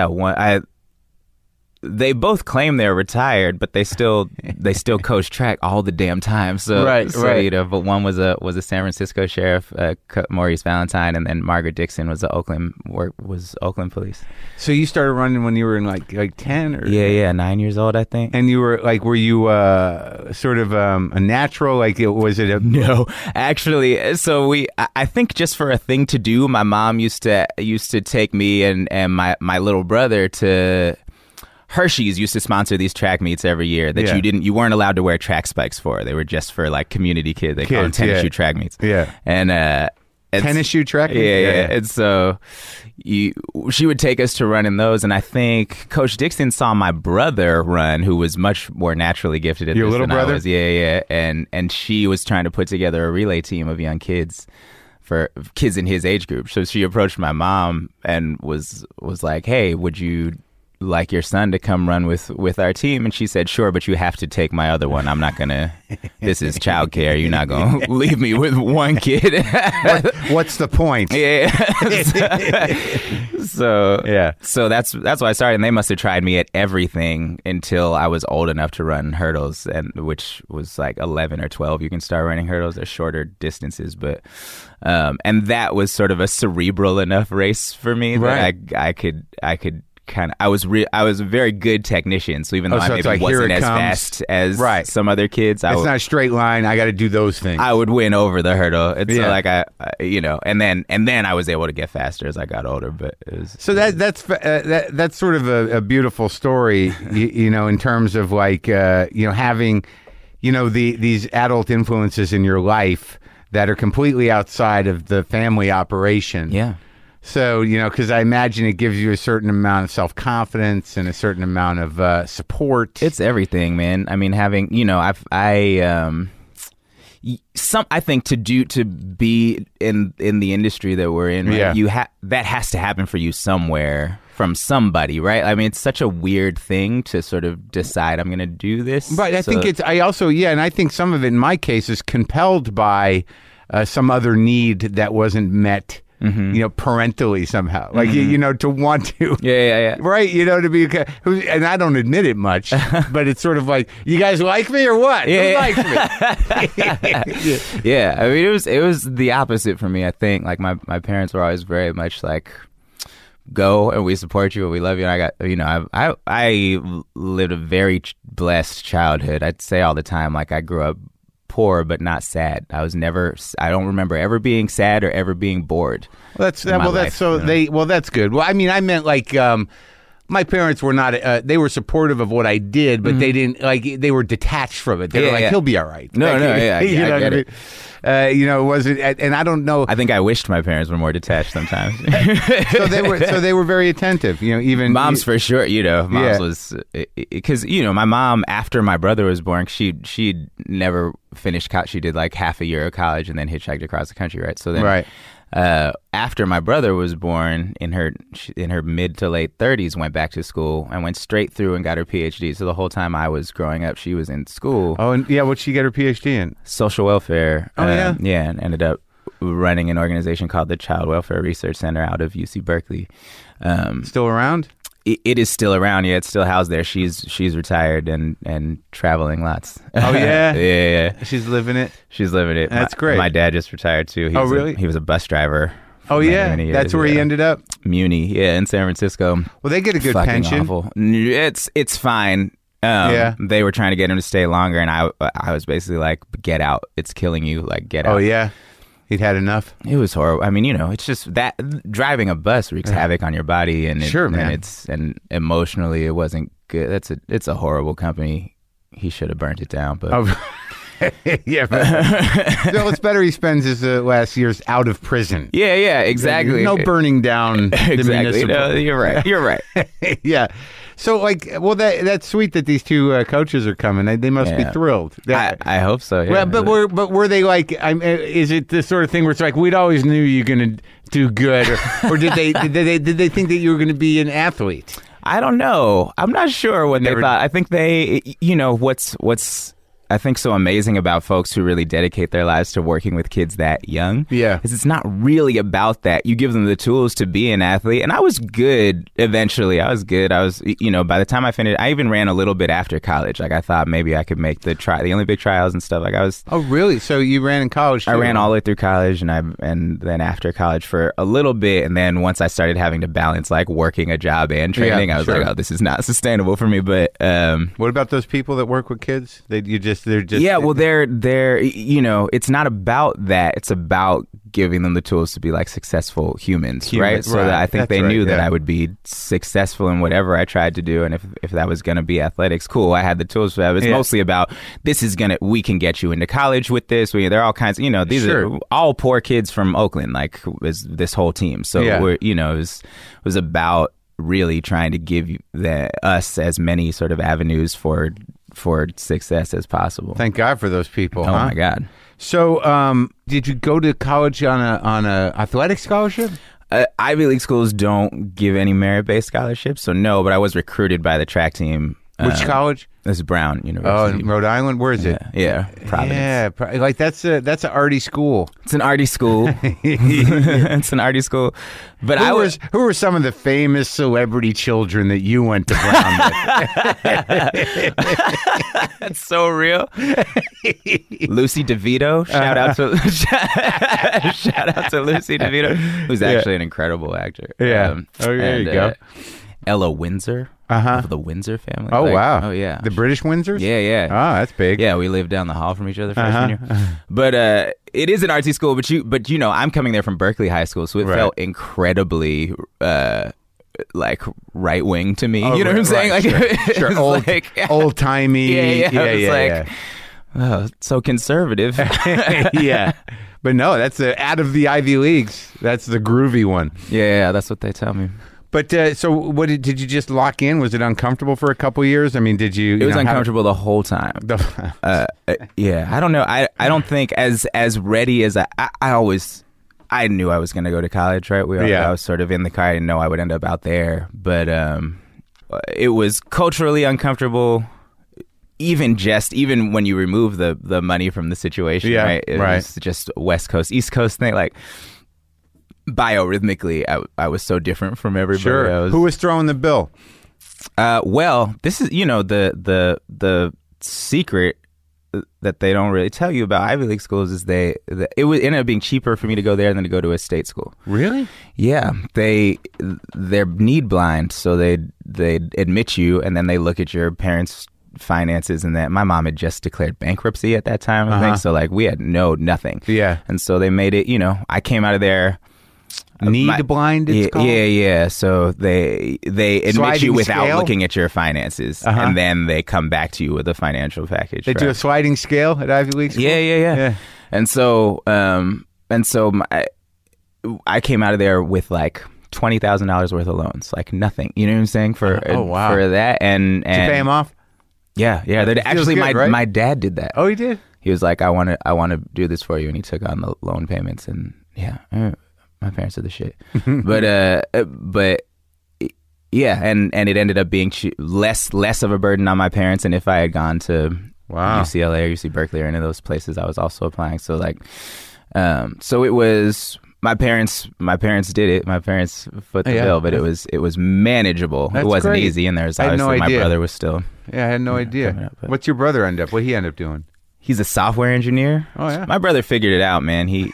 They both claim they're retired, but they still coach track all the damn time. So right. But one was a San Francisco sheriff, Maurice Valentine, and then Margaret Dixon was Oakland police. So you started running when you were in like 10 or 9 years old, I think. And you were like, were you sort of a natural? Like, was it a no? Actually, so I think just for a thing to do, my mom used to take me and my little brother to. Hershey's used to sponsor these track meets every year that you weren't allowed to wear track spikes for. They were just for like community kids. They call them tennis shoe track meets. Yeah. And tennis shoe track meets? Yeah. And so she would take us to run in those, and I think Coach Dixon saw my brother run, who was much more naturally gifted at your this little than brother? I was. Yeah. And she was trying to put together a relay team of young kids for kids in his age group. So she approached my mom and was like, "Hey, would you like your son to come run with our team?" And she said, "Sure, but you have to take my other one. I'm not gonna. This is childcare. You're not gonna leave me with one kid." What's the point? Yeah. So that's why I started. And they must have tried me at everything until I was old enough to run hurdles, and which was like 11 or 12. You can start running hurdles. They're shorter distances, but and that was sort of a cerebral enough race for me that I could. I was a very good technician, so even though I maybe wasn't as fast as some other kids, it's not a straight line. I got to do those things. I would win over the hurdle. It's like and then I was able to get faster as I got older. But it was, so that's sort of a beautiful story, in terms of like having these adult influences in your life that are completely outside of the family operation. Yeah. So, because I imagine it gives you a certain amount of self-confidence and a certain amount of support. It's everything, man. I mean, having, I think to be in the industry that we're in, right, that has to happen for you somewhere from somebody, right? I mean, it's such a weird thing to sort of decide I'm going to do this. But I think and I think some of it in my case is compelled by some other need that wasn't met. Parentally somehow, like to want to, right? To be, and I don't admit it much, but it's sort of like, you guys like me or what? Who likes me? Yeah, I mean, it was the opposite for me. I think like my parents were always very much like, go and we support you and we love you. And I lived a very blessed childhood. I'd say all the time, like I grew up poor but not sad. I don't remember ever being sad or ever being bored. That's good. Well, I mean, I meant like my parents were not they were supportive of what I did, but they didn't they were detached from it. They were like, he'll be all right. I get it. Was it? And I don't know. I think I wished my parents were more detached sometimes. so they were very attentive. Even mom's for sure. Mom's was because my mom, after my brother was born, she never finished college. She did like half a year of college and then hitchhiked across the country. Right. So then after my brother was born, in her mid to late 30s, went back to school and went straight through and got her PhD. So the whole time I was growing up, she was in school. Oh, and what'd she get her PhD in? Social welfare. Oh, yeah? Yeah, and ended up running an organization called the Child Welfare Research Center out of UC Berkeley. Still around? It is still around. Yeah, it's still housed there. She's retired and traveling lots. Oh yeah, yeah. She's living it. She's living it. That's great. My dad just retired too. Really? He was a bus driver. Oh yeah, many years. That's where he ended up. Muni, in San Francisco. Well, they get a good pension. Awful. It's fine. They were trying to get him to stay longer, and I was basically like, get out. It's killing you. Like, get out. Oh yeah. He'd had enough. It was horrible. I mean, it's just that driving a bus wreaks havoc on your body, and and emotionally, it wasn't good. It's a horrible company. He should have burnt it down, but. Yeah, so it's better he spends his last years out of prison. Yeah, exactly. No burning down. Exactly. No, you're right. Yeah. So, that's sweet that these two coaches are coming. They must be thrilled. I hope so. Yeah. Well, but were they like? Is it the sort of thing where it's like, we'd always knew you're going to do good, or did they think that you were going to be an athlete? I don't know. I'm not sure what they thought. I think they, what's I think so amazing about folks who really dedicate their lives to working with kids that young. Yeah. Is it's not really about that. You give them the tools to be an athlete. And I was good eventually. I was good. I was, by the time I finished, I even ran a little bit after college. Like I thought maybe I could make the Olympic trials and stuff. Like I was. Oh, really? So you ran in college too? I ran all the way through college and then after college for a little bit. And then once I started having to balance like working a job and training, I was like, oh, this is not sustainable for me. But what about those people that work with kids? They're just they're it's not about that. It's about giving them the tools to be like successful humans, right? So that I think they knew that I would be successful in whatever I tried to do, and if that was going to be athletics, cool. I had the tools for that. It's mostly about we can get you into college with this. They're all kinds. These are all poor kids from Oakland. Like is this whole team. So it was about really trying to give us as many sort of avenues for success as possible. Thank God for those people. Oh my God. So, did you go to college on a athletic scholarship? Ivy League schools don't give any merit-based scholarships, so no. But I was recruited by the track team. Which college? This is Brown University. Oh, in Rhode Island. Where is it? Yeah, Providence. Yeah, like that's an arty school. It's an arty school. It's an arty school. But who were some of the famous celebrity children that you went to Brown with? That's so real. Lucy DeVito. Shout out to Lucy DeVito, who's actually an incredible actor. Yeah. There you go. Ella Windsor. Of the Windsor family. Oh, wow. Oh, yeah. The British Windsors? Yeah. Oh, that's big. Yeah, we lived down the hall from each other freshman year. But it is an artsy school, but I'm coming there from Berkeley High School, so it felt incredibly like right wing to me. You know what I'm saying? Like, sure. Old timey. Yeah. Oh, so conservative. Yeah. But no, that's out of the Ivy Leagues. That's the groovy one. Yeah, that's what they tell me. But so what did you just lock in? Was it uncomfortable for a couple years? I mean, did you? It was uncomfortable the whole time. Yeah, I don't know. I don't think as ready as I knew I was going to go to college, right? I was sort of in the car. I didn't know I would end up out there, but it was culturally uncomfortable. Even when you remove the money from the situation, right? It was just West Coast, East Coast thing. Like biorhythmically, I was so different from everybody. Sure. Who was throwing the bill? Well, this is the secret that they don't really tell you about Ivy League schools is it ended up being cheaper for me to go there than to go to a state school. Really? Yeah, they're need blind, so they admit you, and then they look at your parents' finances, and that my mom had just declared bankruptcy at that time, I think, so like we had nothing. Yeah, and so they made it. I came out of there. Need blind, it's called? Yeah. So they admit sliding you without scale? looking at your finances, and then they come back to you with a financial package. They do a sliding scale at Ivy League school? Yeah. And so, I came out of there with like $20,000 worth of loans, like nothing. You know what I'm saying? For that, and did you pay them off? Yeah. Actually, good, my dad did that. Oh, he did. He was like, I want to do this for you, and he took on the loan payments, and my parents did the shit. but yeah, and it ended up being less of a burden on my parents. And if I had gone to UCLA or UC Berkeley or any of those places, I was also applying. So like, so it was my parents did it. My parents foot the bill, but it was manageable. It wasn't easy, and there's obviously my brother was still. Yeah, I had no idea. What's your brother end up? What he end up doing? He's a software engineer. Oh yeah, my brother figured it out, man. He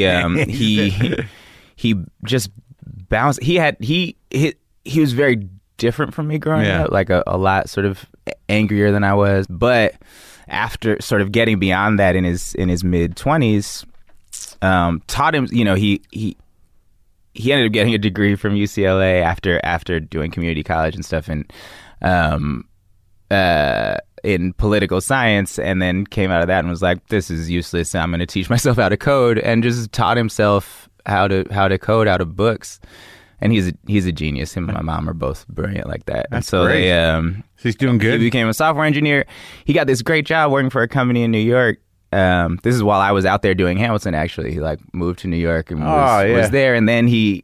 just bounced. He was very different from me growing up, like a lot sort of angrier than I was. But after sort of getting beyond that in his mid-20s, taught him. He ended up getting a degree from UCLA after doing community college and stuff, and in political science, and then came out of that and was like, this is useless. I'm going to teach myself how to code, and just taught himself how to code out of books. And he's a genius. Him and my mom are both brilliant like that. That's and so great. So he's doing good. He became a software engineer. He got this great job working for a company in New York. This is while I was out there doing Hamilton. Actually, he like moved to New York and was there. And then he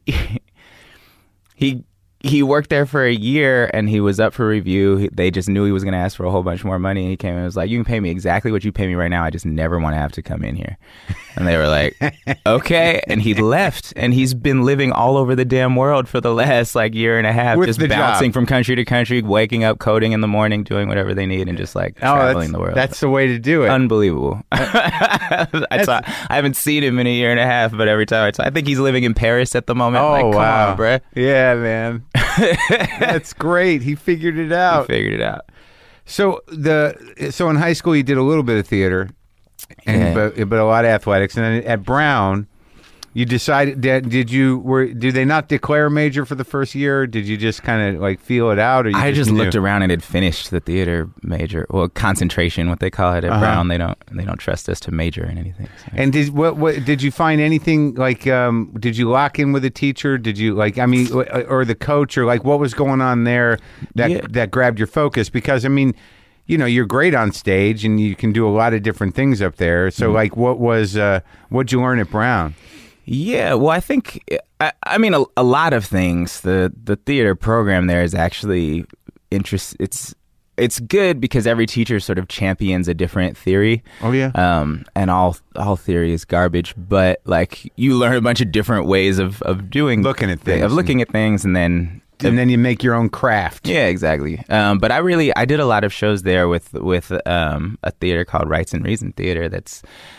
worked there for a year, and he was up for review. They just knew he was going to ask for a whole bunch more money, and he came and was like, you can pay me exactly what you pay me right now. I just never want to have to come in here. And they were like, okay. And he left, and he's been living all over the damn world for the last like year and a half, with just the bouncing job. from country to country, waking up, coding in the morning, doing whatever they need, and just like traveling the world. That's the way to do it. Unbelievable. I haven't seen him in a year and a half, but every time I think he's living in Paris at the moment. Oh, like, come wow. on, bruh. Yeah, man. That's great. He figured it out. So in high school you did a little bit of theater, but a lot of athletics, and then at Brown you decided that did they not declare a major for the first year? Or did you just kind of like feel it out? Or I just looked around and had finished the theater major, well, concentration, what they call it at Brown. They don't trust us to major in anything. So. And did you find anything like? Did you lock in with a teacher? Did you or the coach, or like what was going on there that grabbed your focus? Because I mean, you're great on stage and you can do a lot of different things up there. So like, what'd you learn at Brown? Yeah, well, I think, I mean, a lot of things. The theater program there is actually it's good because every teacher sort of champions a different theory. Oh yeah. And all theory is garbage, but like you learn a bunch of different ways of looking at things, and then you make your own craft. Yeah, exactly. But I did a lot of shows there with a theater called Rights and Reason Theater. That's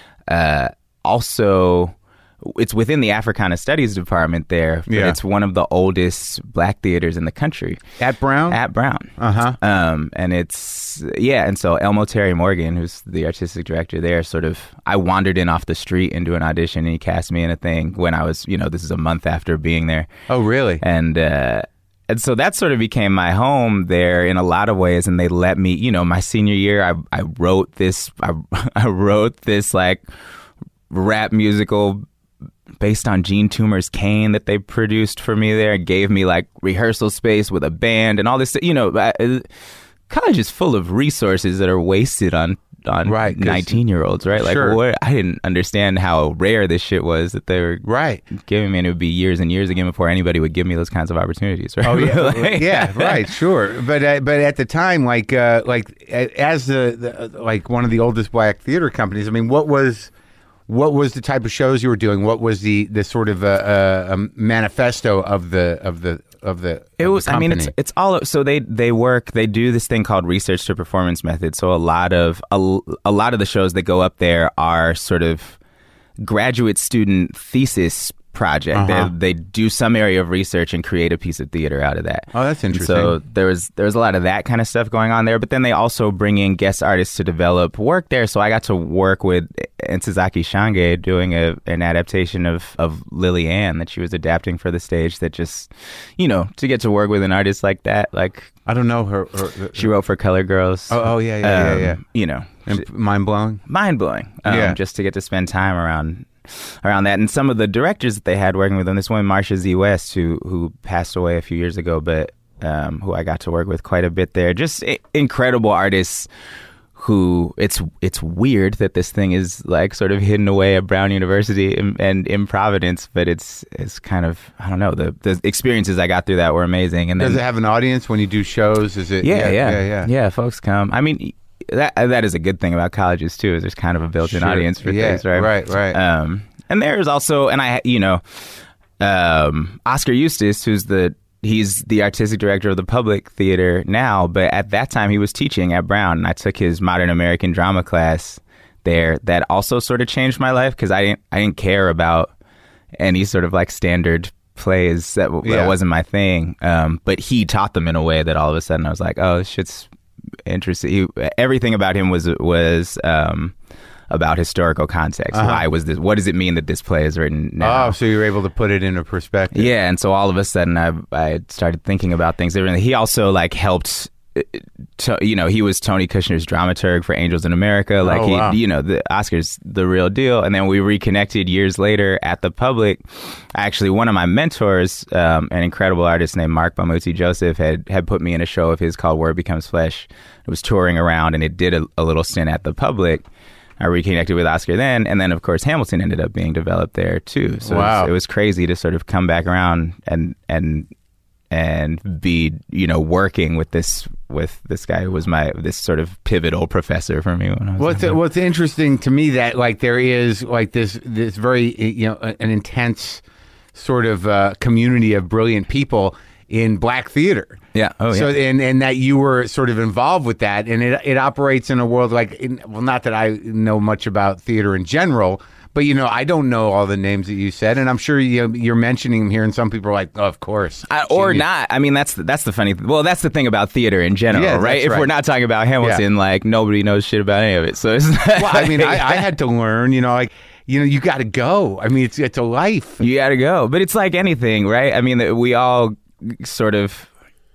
also. It's within the Africana Studies department there, but it's one of the oldest black theaters in the country. At Brown? At Brown. Uh-huh. And so Elmo Terry Morgan, who's the artistic director there, I wandered in off the street into an audition, and he cast me in a thing when I was, this is a month after being there. Oh, really? And so that sort of became my home there in a lot of ways, and they let me, my senior year, I wrote this like rap musical based on Gene Toomer's Cane that they produced for me there. Gave me like rehearsal space with a band and all this. College is full of resources that are wasted on right, 19-year-olds, right? Like, sure. I didn't understand how rare this shit was that they were giving me, and it would be years and years again before anybody would give me those kinds of opportunities, right? Oh yeah, like, yeah, right, sure. But at the time, like as the like one of the oldest black theater companies, I mean, what was the type of shows you were doing? What was the sort of manifesto of the it was. company? I mean, it's all. So they do this thing called research to performance method. So a lot of the shows that go up there are sort of graduate student thesis project. Uh-huh. They do some area of research and create a piece of theater out of that. Oh, that's interesting. So there was a lot of that kind of stuff going on there. But then they also bring in guest artists to develop work there. So I got to work with Ntozake Shange doing an adaptation of Lily Ann that she was adapting for the stage. That just, to get to work with an artist like that, like I don't know her. She wrote for Color Girls. Oh yeah. And mind blowing. Yeah. Just to get to spend time around that. And some of the directors that they had working with them, this woman Marsha Z. West, who passed away a few years ago, but who I got to work with quite a bit there. Just incredible artists who it's weird that this thing is like sort of hidden away at Brown University and in Providence, but it's kind of, I don't know, the experiences I got through that were amazing. And then, does it have an audience when you do shows? Is it? Yeah, folks come. I mean, that is a good thing about colleges too, is there's kind of a built-in audience for things, right? Right. And there's also, Oscar Eustis, he's the artistic director of the Public Theater now, but at that time he was teaching at Brown, and I took his Modern American Drama class there. That also sort of changed my life, because I didn't care about any sort of like standard plays. That wasn't my thing. But he taught them in a way that all of a sudden I was like, oh, this shit's interesting. Everything about him was about historical context. Uh-huh. Why was this? What does it mean that this play is written now? Oh, so you were able to put it into perspective. Yeah, and so all of a sudden I started thinking about things differently. He also like helped. He was Tony Kushner's dramaturg for Angels in America. Like wow. The Oscar's the real deal. And then we reconnected years later at the Public. Actually, one of my mentors, an incredible artist named Mark Bamuthi Joseph, had put me in a show of his called Word Becomes Flesh. It was touring around, and it did a little stint at the Public. I reconnected with Oscar then, and then of course Hamilton ended up being developed there too. So wow. it was crazy to sort of come back around and be working with this guy who was this sort of pivotal professor for me when I was what's interesting to me, that like there is like this very an intense sort of community of brilliant people in black theater. Yeah. Oh, yeah. So and that you were sort of involved with that, and it operates in a world like not that I know much about theater in general, but I don't know all the names that you said, and I'm sure you're mentioning them here, and some people are like, oh, of course, or not. I mean, that's the funny. Well, that's the thing about theater in general, right? If we're not talking about Hamilton, like nobody knows shit about any of it. So it's well, I mean, I had to learn. You got to go. I mean, it's a life. You got to go, but it's like anything, right? I mean, we all sort of.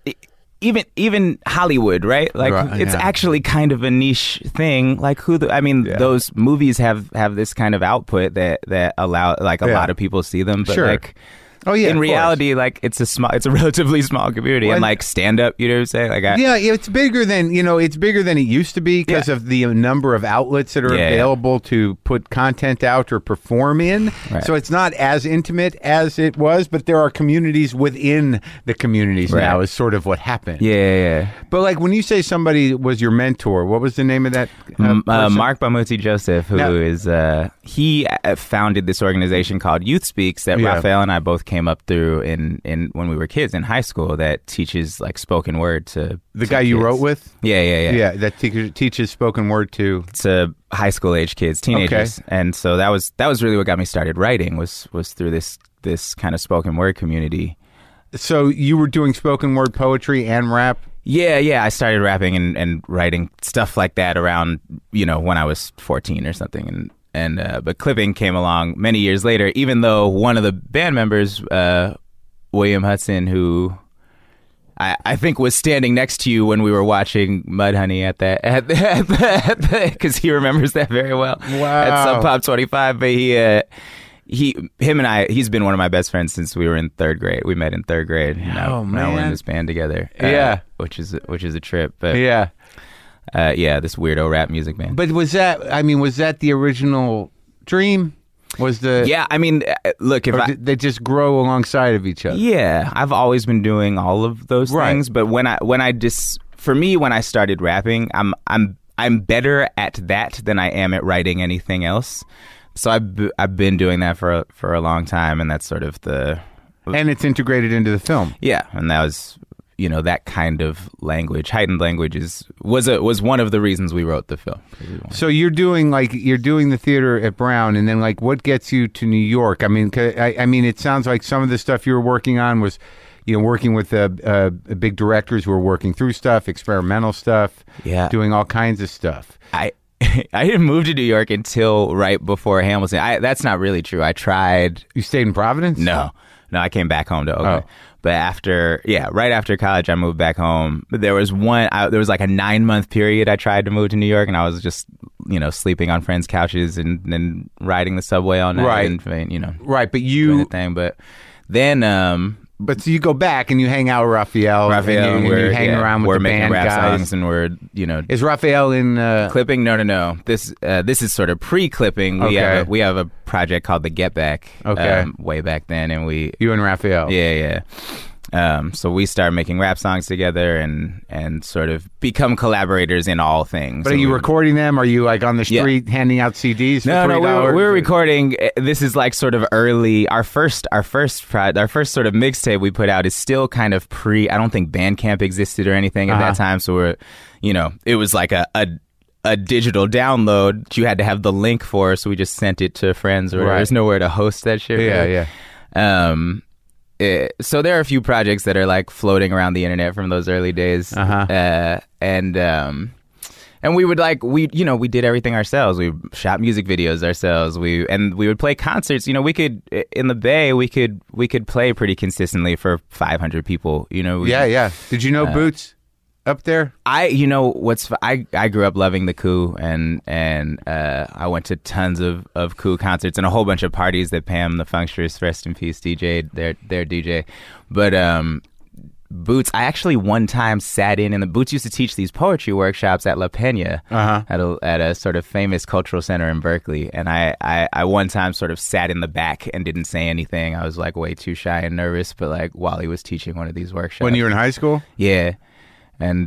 Even Hollywood, right? Like it's actually kind of a niche thing. Like those movies have this kind of output that allow like a lot of people see them, but like in reality, like it's a relatively small community, and like stand up, you know what I'm saying? Like it's bigger than it used to be because of the number of outlets that are available to put content out or perform in. Right. So it's not as intimate as it was, but there are communities within the communities now. Is sort of what happened. Yeah. But like when you say somebody was your mentor, what was the name of that? Mark Bamuthi Joseph, who is he founded this organization called Youth Speaks that Raphael and I both came up through in when we were kids in high school, that teaches like spoken word to the guy kids. You wrote with. Yeah. That teaches spoken word to high school age kids, teenagers. Okay. And so that was really what got me started writing was through this kind of spoken word community. So you were doing spoken word poetry and rap. Yeah. I started rapping and writing stuff like that around when I was 14 or something, but clipping came along many years later, even though one of the band members, William Hudson, who I think was standing next to you when we were watching Mudhoney because he remembers that very well. Wow. At Sub Pop 25, but him and I, he's been one of my best friends since we were in third grade. We met in third grade. Now we're in this band together. Which is a trip. But this weirdo rap music band. But was that the original dream? Look, did they just grow alongside of each other? Yeah, I've always been doing all of those things, but when I started rapping, I'm better at that than I am at writing anything else. So I've been doing that for a long time, and that's sort of and it's integrated into the film. Yeah, and that was that kind of language, heightened language, was one of the reasons we wrote the film. So you're doing the theater at Brown, and then what gets you to New York? I mean, it sounds like some of the stuff you were working on was, working with big directors who were working through stuff, experimental stuff, doing all kinds of stuff. I didn't move to New York until right before Hamilton. That's not really true. I tried. You stayed in Providence? No, I came back home to Oakland. Oh. But right after college, I moved back home. There was there was like a 9-month period I tried to move to New York, and I was just, sleeping on friends' couches and then riding the subway all night. Right. And, right. But doing the thing. But then, but so you go back and you hang out with Raphael, and you hang around with we're the making band rap guys. songs, and we're Is Raphael in clipping? No. This is sort of pre-clipping. We have a project called the Get Back. Okay. Way back then, and you and Raphael. Yeah. So we started making rap songs together and sort of become collaborators in all things. But are you recording them? Are you on the street handing out CDs for $3? No, we're recording. This is sort of early. Our first sort of mixtape we put out is still kind of I don't think Bandcamp existed or anything at that time. So we're, it was like a digital download you had to have the link for, so we just sent it to friends or whatever. There's nowhere to host that shit. Yeah. So there are a few projects that are floating around the internet from those early days. And we would we did everything ourselves. We shot music videos ourselves. We would play concerts. We could in the Bay. We could play pretty consistently for 500 people. Yeah. Did you know Boots up there? I grew up loving the Coup, and I went to tons of Coup concerts and a whole bunch of parties that Pam the Funkstress, rest in peace, DJ'd, their DJ. But Boots, I actually one time sat in the Boots used to teach these poetry workshops at La Peña at a sort of famous cultural center in Berkeley, and I one time sort of sat in the back and didn't say anything. I was way too shy and nervous, but while he was teaching one of these workshops. When you were in high school? Yeah. And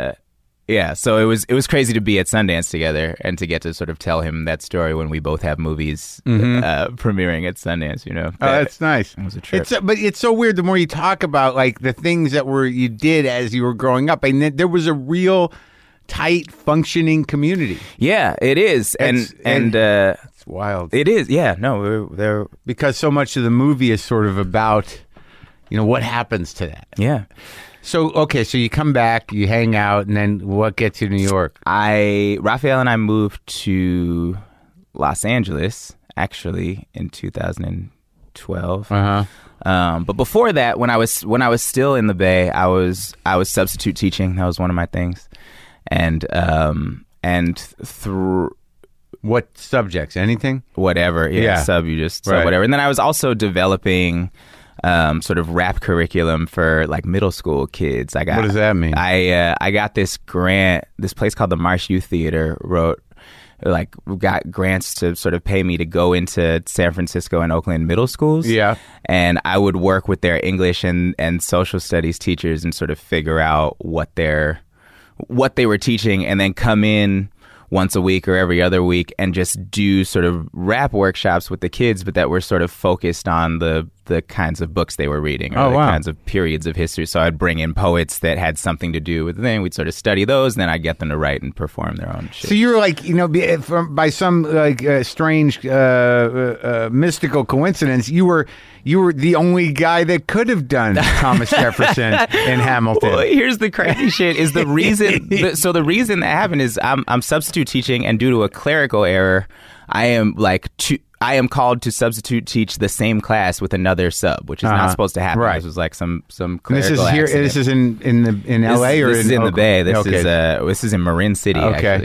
so it was crazy to be at Sundance together and to get to sort of tell him that story when we both have movies premiering at Sundance. That's nice. It was a trip. But it's so weird. The more you talk about the things that you did as you were growing up, there was a real tight functioning community. Yeah, it is, and it's wild. It is. Yeah, no, there because so much of the movie is sort of about what happens to that. Yeah. So you come back, you hang out, and then what gets you to New York? Raphael and I moved to Los Angeles, actually, in 2012. But before that, when I was still in the Bay, I was substitute teaching. That was one of my things, and through what subjects? Anything? Whatever. Yeah. Sub whatever. And then I was also developing sort of rap curriculum for middle school kids. What does that mean? I got this grant. This place called the Marsh Youth Theater got grants to sort of pay me to go into San Francisco and Oakland middle schools. Yeah. And I would work with their English and social studies teachers and sort of figure out what they were teaching, and then come in once a week or every other week and just do sort of rap workshops with the kids, but that were sort of focused on the kinds of books they were reading or kinds of periods of history. So I'd bring in poets that had something to do with the thing. We'd sort of study those, and then I'd get them to write and perform their own shit. So you're by some strange mystical coincidence, you were the only guy that could have done Thomas Jefferson in Hamilton. Well, here's the crazy shit is the reason. So the reason that happened is I'm substitute teaching, and due to a clerical error, I am called to substitute teach the same class with another sub, which is not supposed to happen. Right. This was some clerical This is here. accident. This is in LA, or this is in the Bay. This is in Marin City, actually.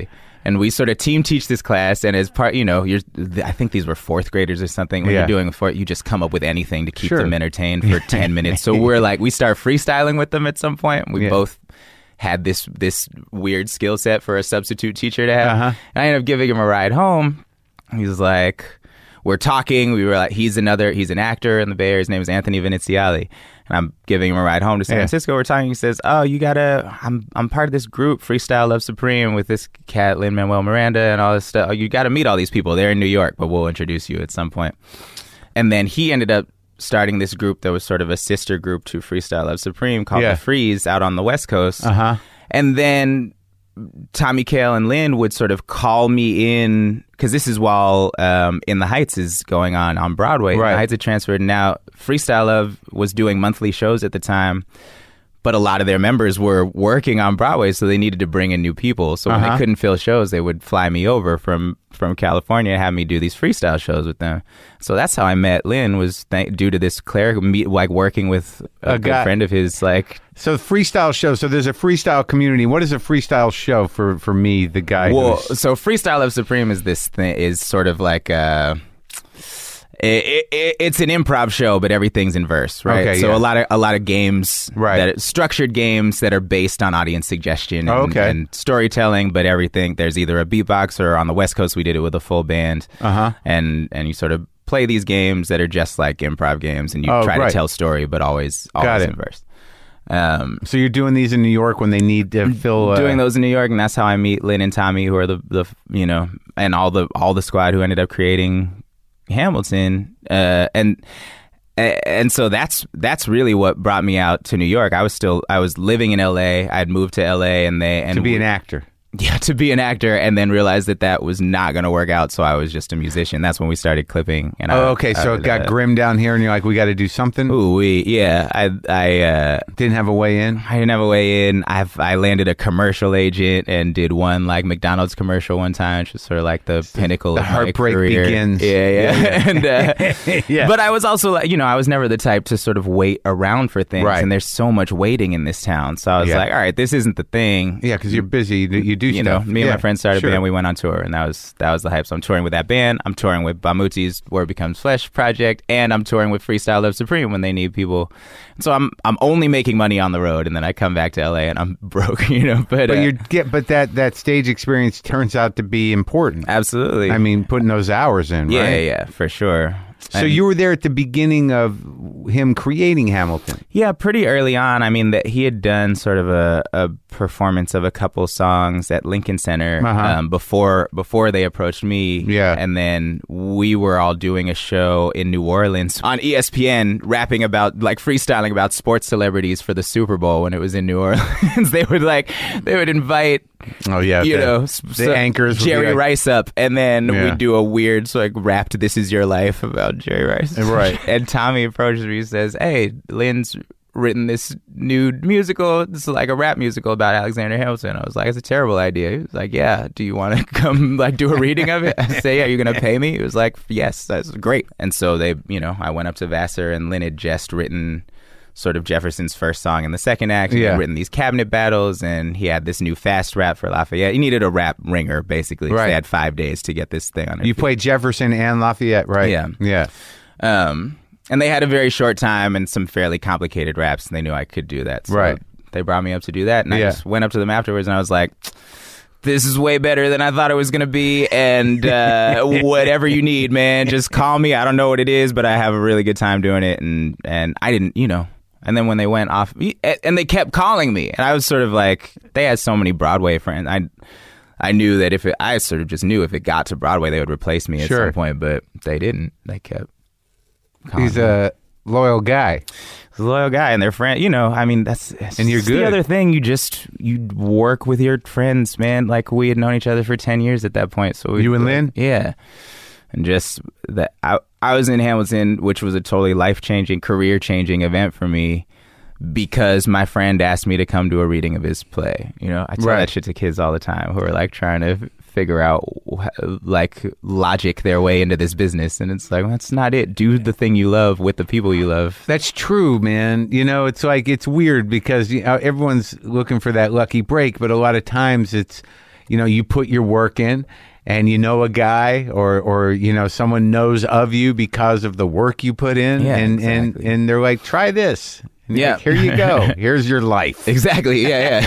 And we sort of team teach this class, and as part, I think these were fourth graders or something. When you're doing you just come up with anything to keep them entertained for 10 minutes. So we start freestyling with them at some point. We both had this weird skill set for a substitute teacher to have. And I ended up giving him a ride home. He was like, we're talking. We were like, he's an actor in the Bay Area. His name is Anthony Viniziali. And I'm giving him a ride home to San Francisco. We're talking. He says, "Oh, I'm part of this group, Freestyle Love Supreme, with this cat, Lin-Manuel Miranda, and all this stuff. Oh, you got to meet all these people. They're in New York, but we'll introduce you at some point." And then he ended up starting this group that was sort of a sister group to Freestyle Love Supreme called The Freeze out on the West Coast. And then Tommy Kail and Lynn would sort of call me in, because this is while In the Heights is going on Broadway. Right. In the Heights had transferred. Now, Freestyle Love was doing monthly shows at the time, but a lot of their members were working on Broadway, so they needed to bring in new people. So when they couldn't fill shows, they would fly me over from California and have me do these freestyle shows with them. So that's how I met Lynn, was due to this working with a good friend of his. So freestyle show. So there's a freestyle community. What is a freestyle show for me, the guy? Well, so Freestyle Love Supreme is this thing, is sort of like it's an improv show, but everything's in verse, right? Okay, so a lot of games, that structured games that are based on audience suggestion and storytelling, but everything, there's either a beatbox, or on the West Coast we did it with a full band, and you sort of play these games that are just like improv games, and you try to tell story, but always in verse. So you're doing these in New York when they need to fill doing those in New York, and that's how I meet Lynn and Tommy, who are the and all the squad who ended up creating Hamilton, and so that's really what brought me out to New York. I was living in LA. I had moved to LA, and to be an actor. Yeah, to be an actor, and then realized that was not going to work out, so I was just a musician. That's when we started clipping. And so it got grim down here, and you're like, we got to do something? I didn't have a way in? I didn't have a way in. I landed a commercial agent and did one, McDonald's commercial one time, which was sort of like the pinnacle of my heartbreak career. Begins. Yeah. And, but I was also, I was never the type to sort of wait around for things, and there's so much waiting in this town, so I was like, all right, this isn't the thing. Yeah, because you're busy. You do stuff. Me and my friends started a band. We went on tour, and that was the hype. So I'm touring with that band. I'm touring with Bamuti's Where It Becomes Flesh project, and I'm touring with Freestyle Love Supreme when they need people. So I'm only making money on the road, and then I come back to LA and I'm broke, But that stage experience turns out to be important. Absolutely. I mean, putting those hours in, right? Yeah, for sure. So you were there at the beginning of him creating Hamilton. Yeah, pretty early on. I mean, that he had done sort of a performance of a couple songs at Lincoln Center before they approached me. Yeah. And then we were all doing a show in New Orleans on ESPN, rapping about, freestyling about sports celebrities for the Super Bowl when it was in New Orleans. They would invite... Oh yeah, the anchors, Jerry Rice up, and then we do a weird rapped "This Is Your Life" about Jerry Rice, right? And Tommy approaches me and says, "Hey, Lynn's written this new musical. This is like a rap musical about Alexander Hamilton." I was like, "It's a terrible idea." He was like, "Yeah, do you want to come do a reading of it?" I say, "Yeah, you're gonna pay me?" He was like, "Yes, that's great." And so they, I went up to Vassar, and Lynn had just written sort of Jefferson's first song in the second act. He had written these cabinet battles, and he had this new fast rap for Lafayette. He needed a rap ringer, basically. Right. So they had 5 days to get this thing on. You played Jefferson and Lafayette, right? Yeah. And they had a very short time and some fairly complicated raps, and they knew I could do that. So they brought me up to do that, and I just went up to them afterwards, and I was like, this is way better than I thought it was going to be, and whatever you need, man, just call me. I don't know what it is, but I have a really good time doing it, and I didn't, And then when they went off, and they kept calling me, and I was sort of like, they had so many Broadway friends. I knew that I sort of just knew if it got to Broadway, they would replace me at some point, but they didn't. They kept calling me. He's a loyal guy. He's a loyal guy, and their friend, I mean, that's and you're good. The other thing, you work with your friends, man. We had known each other for 10 years at that point. So you and Lynn? Yeah. And just that I was in Hamilton, which was a totally life-changing, career-changing event for me, because my friend asked me to come to a reading of his play. I tell that shit to kids all the time who are trying to figure out logic their way into this business, and it's that's not it. Do the thing you love with the people you love. That's true, man. It's it's weird because everyone's looking for that lucky break, but a lot of times it's you put your work in, and a guy or someone knows of you because of the work you put in, and they're like, try this. And yeah, like, here you go. Here's your life. Exactly. Yeah.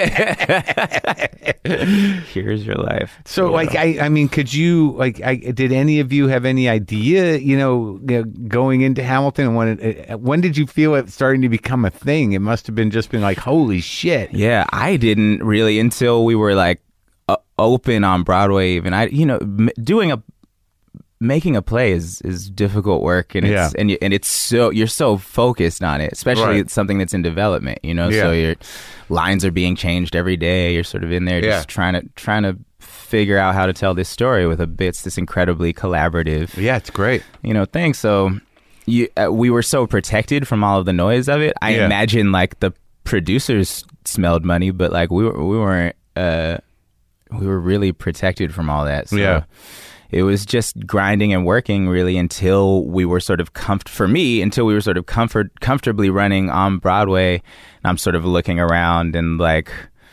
Here's your life. So, I mean, could you did any of you have any idea, going into Hamilton? When did you feel it starting to become a thing? It must have been like, holy shit. Yeah, I didn't really until we were like open on Broadway. Even making a play is difficult work, and it's so you're so focused on it, especially it's something that's in development, so your lines are being changed every day. You're sort of in there just trying to figure out how to tell this story with it's this incredibly collaborative it's great thing. So we were so protected from all of the noise of it. I imagine like the producers smelled money, but like we weren't we were really protected from all that. So it was just grinding and working really until we were sort of comfortably running on Broadway. And I'm sort of looking around and like,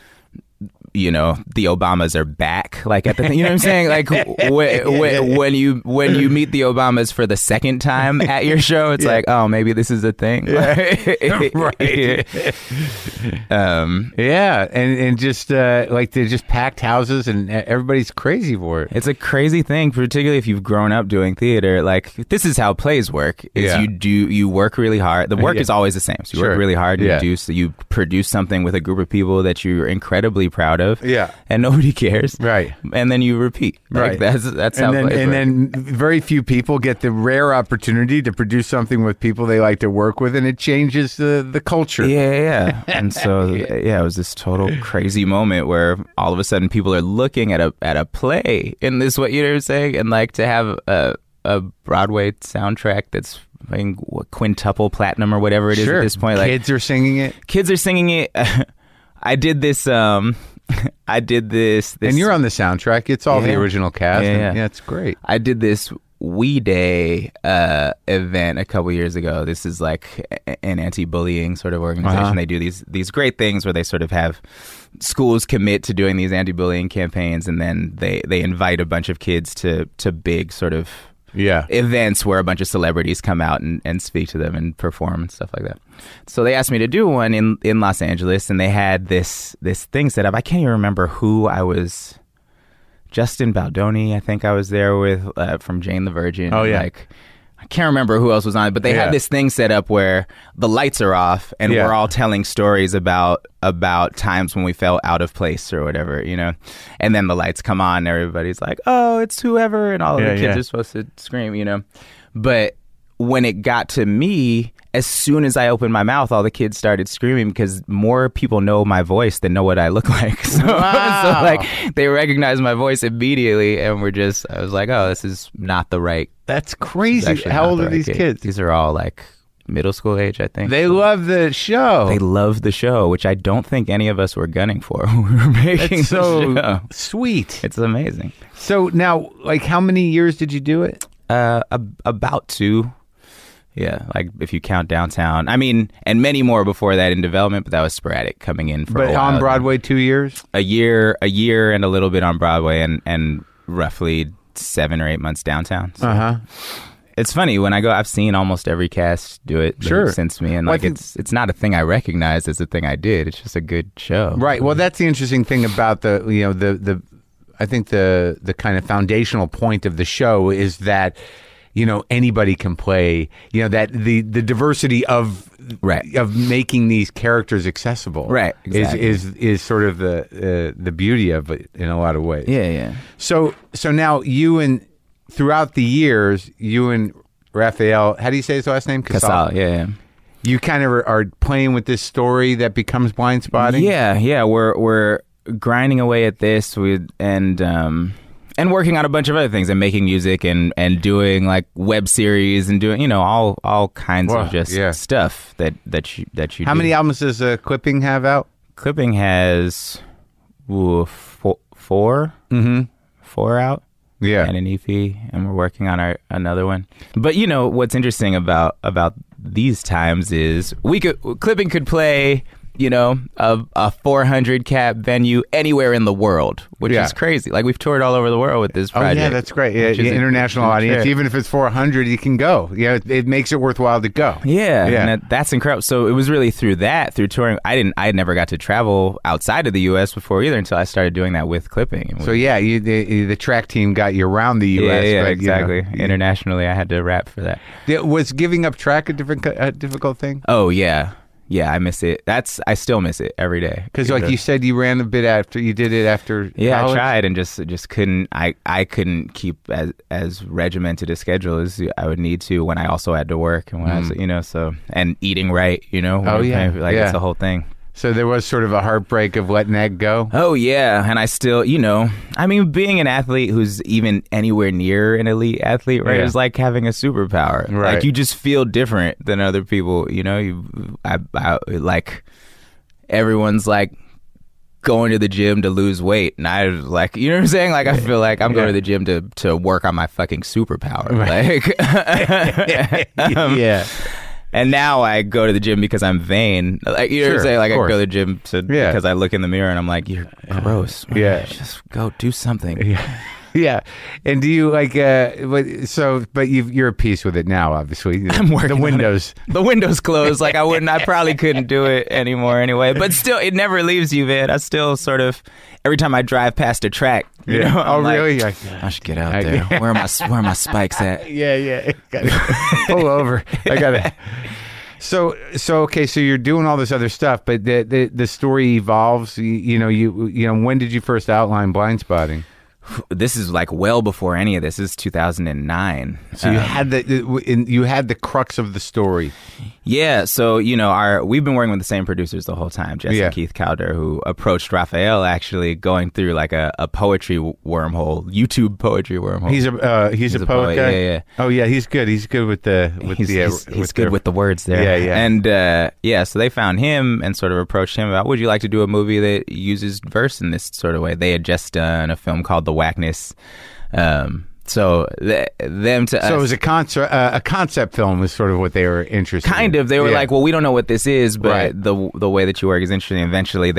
the Obamas are back. Like at the thing, you know what I'm saying? Like when you meet the Obamas for the second time at your show, it's like, oh, maybe this is a thing. Right. And just like they're just packed houses and everybody's crazy for it. It's a crazy thing, particularly if you've grown up doing theater. Like this is how plays work. You work really hard. The work is always the same. So you work really hard. You produce something with a group of people that you're incredibly proud of. And nobody cares. Right. And then you repeat. Like, that's how plays work. And then very few people get the rare opportunity to produce something with people they like to work with, and it changes the culture. Yeah. And so it was this total crazy moment where all of a sudden people are looking at a play in this way, you know what I'm saying? And like to have a Broadway soundtrack that's quintuple platinum or whatever it is at this point. Like kids are singing it. I did this. And you're on the soundtrack. It's all the original cast. Yeah, it's great. I did this We Day event a couple years ago. This is like an anti-bullying sort of organization. They do these great things where they sort of have schools commit to doing these anti-bullying campaigns, and then they invite a bunch of kids to big sort of events where a bunch of celebrities come out and speak to them and perform and stuff like that. So they asked me to do one in Los Angeles, and they had this thing set up. I can't even remember who I was. Justin Baldoni, I think I was there with from Jane the Virgin. Oh yeah. Like, I can't remember who else was on it, but they had this thing set up where the lights are off and we're all telling stories about times when we felt out of place or whatever, and then the lights come on and everybody's like, oh, it's whoever, and all of the kids are supposed to scream, but when it got to me, as soon as I opened my mouth, all the kids started screaming because more people know my voice than know what I look like. So, so like they recognized my voice immediately, and I was like, oh, this is not the right. That's crazy. How old are these kids? These are all like middle school age, I think. They love the show. They love the show, which I don't think any of us were gunning for when we were making That's so the show. Sweet. It's amazing. So now, like, how many years did you do it? About 2. Yeah, like if you count downtown. I mean, and many more before that in development, but that was sporadic coming in for a while. But on Broadway, 2 years? A year and a little bit on Broadway, and roughly 7 or 8 months downtown. So it's funny when I go. I've seen almost every cast do it since me, and like it's not a thing I recognize as a thing I did. It's just a good show, right? Well, that's the interesting thing about the I think the kind of foundational point of the show is that anybody can play. That the diversity of making these characters accessible, right? Exactly. is sort of the beauty of it in a lot of ways. Yeah. So now throughout the years, you and Raphael, how do you say his last name? Casal. Yeah. You kind of are playing with this story that becomes Blind Spotting. Yeah. We're grinding away at this and working on a bunch of other things and making music and doing like web series and doing all kinds of just stuff that you How do. many albums does Clipping have out? Clipping has 4 out. Yeah. And an EP, and we're working on another one. But what's interesting about these times is Clipping could play you know, a 400 cap venue anywhere in the world, which is crazy. Like, we've toured all over the world with this project. Oh, yeah, that's great. Yeah, the international audience, even if it's 400, you can go. Yeah, it makes it worthwhile to go. Yeah, and that's incredible. So it was really through touring. I never got to travel outside of the U.S. before either until I started doing that with Clipping. So, yeah, the track team got you around the U.S. Yeah, but, exactly. You know, internationally, I had to rap for that. Was giving up track a difficult thing? Oh, yeah. Yeah, I miss it. I still miss it every day. Because, like you said, you ran a bit after you did it after. Yeah, college? I tried and just couldn't. I couldn't keep as regimented a schedule as I would need to when I also had to work and when I was, you know, so and eating right, you know. It's the whole thing. So there was sort of a heartbreak of letting that go? Oh, yeah. And I still, you know, I mean, being an athlete who's even anywhere near an elite athlete, right, is like having a superpower. Right. Like, you just feel different than other people, you know? I like, everyone's like going to the gym to lose weight. And I like, you know what I'm saying? Like, I feel like I'm going to the gym to work on my fucking superpower. Right. Like, yeah. And now I go to the gym because I'm vain. Like, you know what I'm saying? Like, I go to the gym because I look in the mirror and I'm like, you're gross. Man. Yeah. Just go do something. Yeah. Yeah. And do you like, but you're at peace with it now, obviously. I'm working the windows. The windows closed. Like, I probably couldn't do it anymore anyway. But still, it never leaves you, man. I still sort of, every time I drive past a track, you know, I'm really? Like, I should get out there. Where are my spikes at? Yeah. Pull over. I gotta. So okay. So you're doing all this other stuff, but the story evolves. You know. When did you first outline Blind Spotting? This is like well before any of this. This is 2009. So you had the crux of the story. Yeah. So, you know, we've been working with the same producers the whole time, Jess and Keith Calder, who approached Raphael actually going through like a poetry wormhole, YouTube poetry wormhole. He's a poet guy. Yeah. Oh yeah, he's good. He's good with the he's good with the words there. Yeah. And so they found him and sort of approached him about, would you like to do a movie that uses verse in this sort of way? They had just done a film called The Whackness. So it was a concept film was sort of what they were interested in. Kind of. They were like, well, we don't know what this is, but the way that you work is interesting. Eventually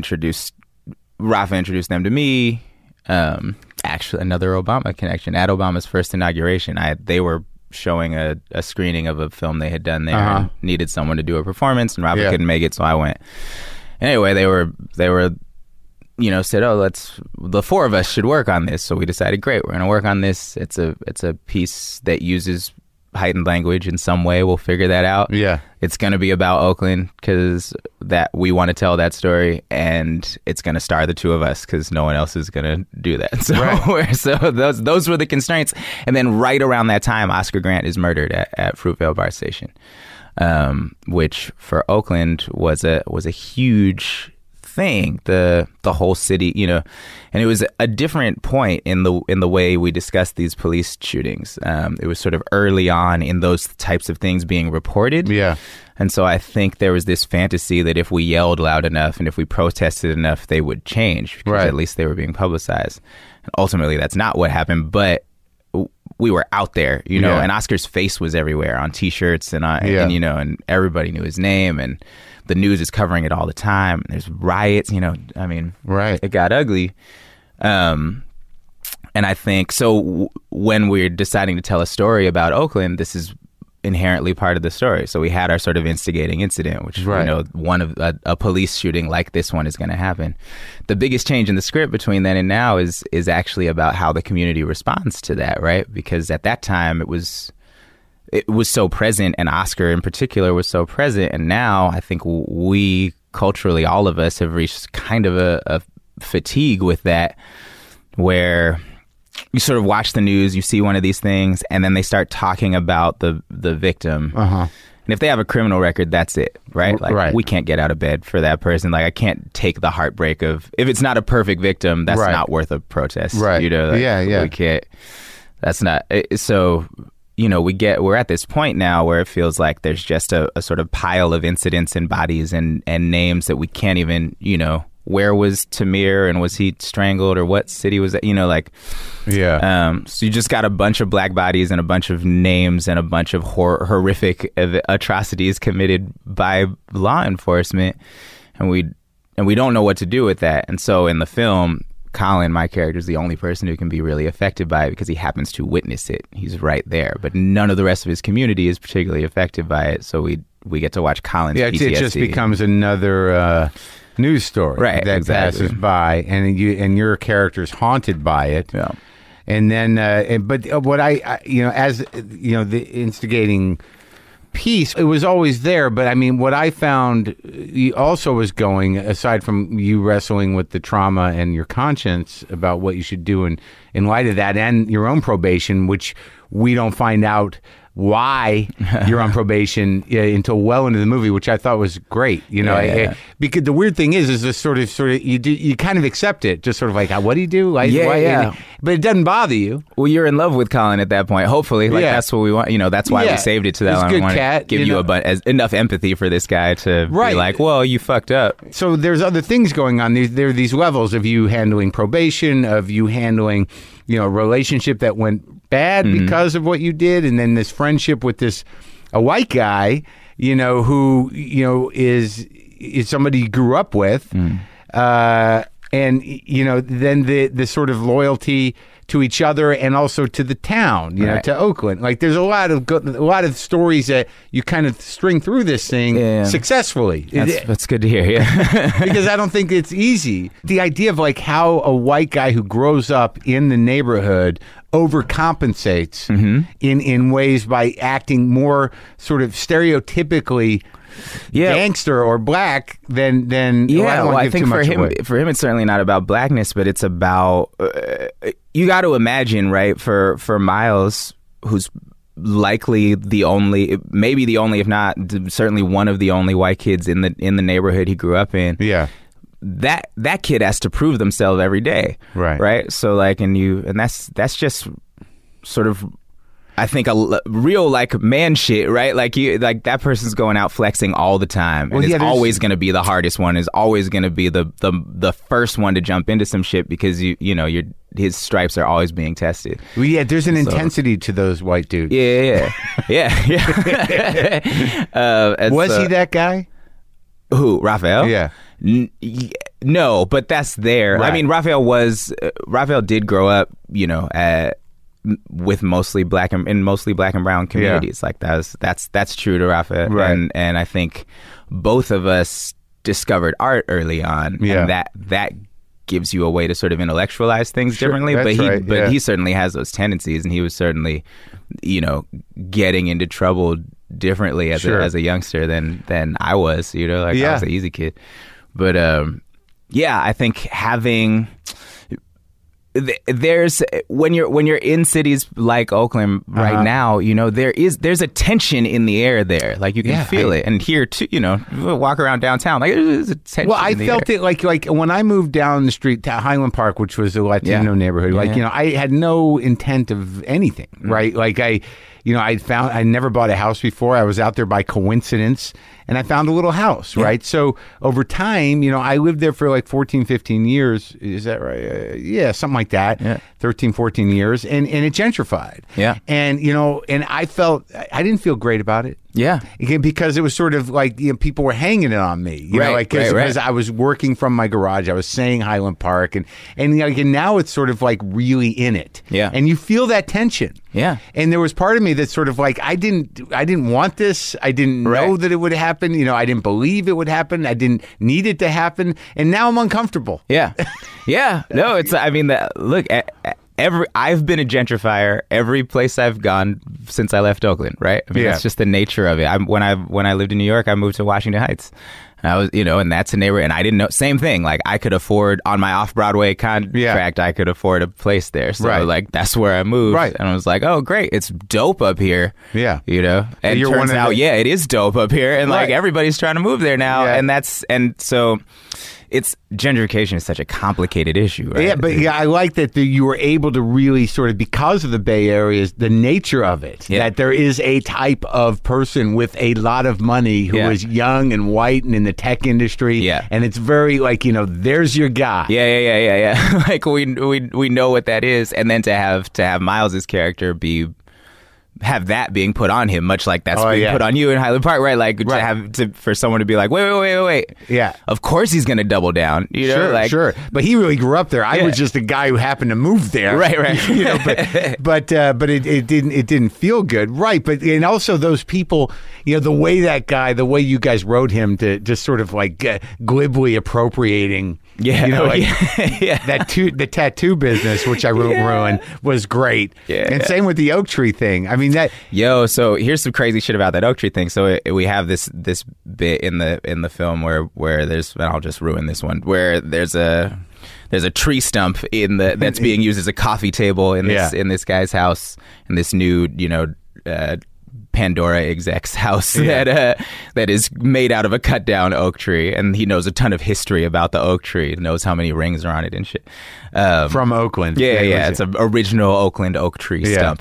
Rafa introduced them to me. Actually, another Obama connection. At Obama's first inauguration, they were showing a screening of a film they had done there and needed someone to do a performance, and Rafa couldn't make it, so I went. Anyway, they were you know, said, the four of us should work on this. So we decided, great, we're going to work on this. It's a piece that uses heightened language in some way. We'll figure that out. Yeah. It's going to be about Oakland because that we want to tell that story, and it's going to star the two of us because no one else is going to do that. So, so those were the constraints. And then right around that time, Oscar Grant is murdered at Fruitvale Bar Station, which for Oakland was a huge thing, the whole city, you know, and it was a different point in the way we discussed these police shootings. It was sort of early on in those types of things being reported. Yeah. And so I think there was this fantasy that if we yelled loud enough and if we protested enough, they would change because at least they were being publicized. And ultimately, that's not what happened, but we were out there, you know, and Oscar's face was everywhere on T-shirts and you know, and everybody knew his name, and the news is covering it all the time. There's riots, you know, I mean, it got ugly. And I think, so when we're deciding to tell a story about Oakland, this is inherently part of the story. So we had our sort of instigating incident, which, you know, one of a police shooting like this one is going to happen. The biggest change in the script between then and now is actually about how the community responds to that, right? Because at that time it was so present, and Oscar in particular was so present. And now I think we culturally, all of us, have reached kind of a fatigue with that, where you sort of watch the news, you see one of these things, and then they start talking about the victim. And if they have a criminal record, that's it, right? Like, we can't get out of bed for that person. Like, I can't take the heartbreak of, if it's not a perfect victim, that's not worth a protest. Right. You know, like, we can't, that's not, so, you know, we're at this point now where it feels like there's just a sort of pile of incidents and bodies and names that we can't even, you know, where was Tamir and was he strangled or what city was that? You know, like, so you just got a bunch of black bodies and a bunch of names and a bunch of horrific atrocities committed by law enforcement. and we don't know what to do with that. And so in the film, Colin, my character, is the only person who can be really affected by it because he happens to witness it. He's right there, but none of the rest of his community is particularly affected by it. So we get to watch Colin's PTSD. It just becomes another news story that passes by, and your character's haunted by it. Yeah. And then, but what I as the instigating piece, it was always there. But I mean, what I found also was going, aside from you wrestling with the trauma and your conscience about what you should do in light of that, and your own probation, which we don't find out why you're on probation until well into the movie, which I thought was great. Because the weird thing is this sort of you kind of accept it, just sort of like, what do you do? Like, why? But it doesn't bother you. Well, you're in love with Colin at that point. Hopefully, that's what we want. That's why we saved it to that long. Good I want cat, to give you enough empathy for this guy to be like, well, you fucked up. So there's other things going on. There are these levels of you handling probation, of you handling, a relationship that went bad because of what you did, and then this friendship with a white guy, who is somebody you grew up with, and then the sort of loyalty to each other and also to the town, to Oakland. Like there's a lot of stories that you kind of string through this thing successfully. That's good to hear. Yeah, because I don't think it's easy. The idea of like how a white guy who grows up in the neighborhood overcompensates in ways by acting more sort of stereotypically gangster or black than I think for him it's certainly not about blackness, but it's about you got to imagine, right, for Miles, who's likely maybe the only, if not certainly one of the only white kids in the neighborhood he grew up in. That kid has to prove themselves every day, right? So like, and that's just sort of, I think, a real like man shit, right? Like that person's going out flexing all the time, and it's always going to be the hardest one. Is always going to be the first one to jump into some shit because his stripes are always being tested. Well, there's an intensity to those white dudes. Yeah. Was he that guy? Who, Raphael? Yeah. No, but that's there. Right. I mean, Raphael did grow up, with mostly black and brown communities. Like that's true to Raphael. Right. And I think both of us discovered art early on, and that gives you a way to sort of intellectualize things differently. But he certainly has those tendencies, and he was certainly, getting into trouble differently as a youngster than I was. I was an easy kid. But I think having there's when you're in cities like Oakland right now, there's a tension in the air there. Like you can feel it, and here too, walk around downtown, like there's a tension. Well, I felt it like when I moved down the street to Highland Park, which was a Latino neighborhood. I had no intent of anything, right? Like I never bought a house before. I was out there by coincidence, and I found a little house, right? So over time, I lived there for like 14, 15 years. Is that right? Something like that. Yeah. 13, 14 years. And it gentrified. Yeah. And, and I didn't feel great about it. Yeah. Because it was sort of like, people were hanging it on me. Because I was working from my garage. I was saying Highland Park. And now it's sort of like really in it. Yeah. And you feel that tension. Yeah. And there was part of me that's sort of like, I didn't want this. I didn't know that it would happen. I didn't believe it would happen. I didn't need it to happen. And now I'm uncomfortable. Yeah. Yeah. No, look, I've been a gentrifier every place I've gone since I left Oakland, right? That's just the nature of it. When I lived in New York, I moved to Washington Heights. And I was, and that's a neighborhood, and I didn't know, same thing. Like I could afford, on my off-Broadway contract, I could afford a place there. So like, that's where I moved. Right. And I was like, oh, great. It's dope up here. Yeah. And it turns out, it is dope up here. And like, everybody's trying to move there now. Yeah. And so gentrification is such a complicated issue, right? Yeah, but I like that you were able to really sort of, because of the Bay Area, the nature of it, that there is a type of person with a lot of money who is young and white and in the tech industry. Yeah. And it's very like, there's your guy. Yeah. Like we know what that is. And then to have Miles's character be have that being put on him, much like that's being yeah. put on you in Highland Park, right? Like for someone to be like, wait. Yeah. Of course he's going to double down. You know, Sure. But he really grew up there. I was just a guy who happened to move there. Right. You know, but it didn't feel good. Right. But and also those people, you know, the way you guys wrote him to just sort of like glibly appropriating. Yeah, you know, like yeah. the tattoo business, which I wrote ruin, was great. Yeah, and same with the oak tree thing. I mean that. So here's some crazy shit about that oak tree thing. So we have this bit in the film where there's, and I'll just ruin this one, where there's a tree stump that's being used as a coffee table in this guy's house, in this new, you know, Pandora exec's house that is made out of a cut down oak tree, and he knows a ton of history about the oak tree, knows how many rings are on it and shit. From Oakland. Yeah. It's an original Oakland oak tree stump.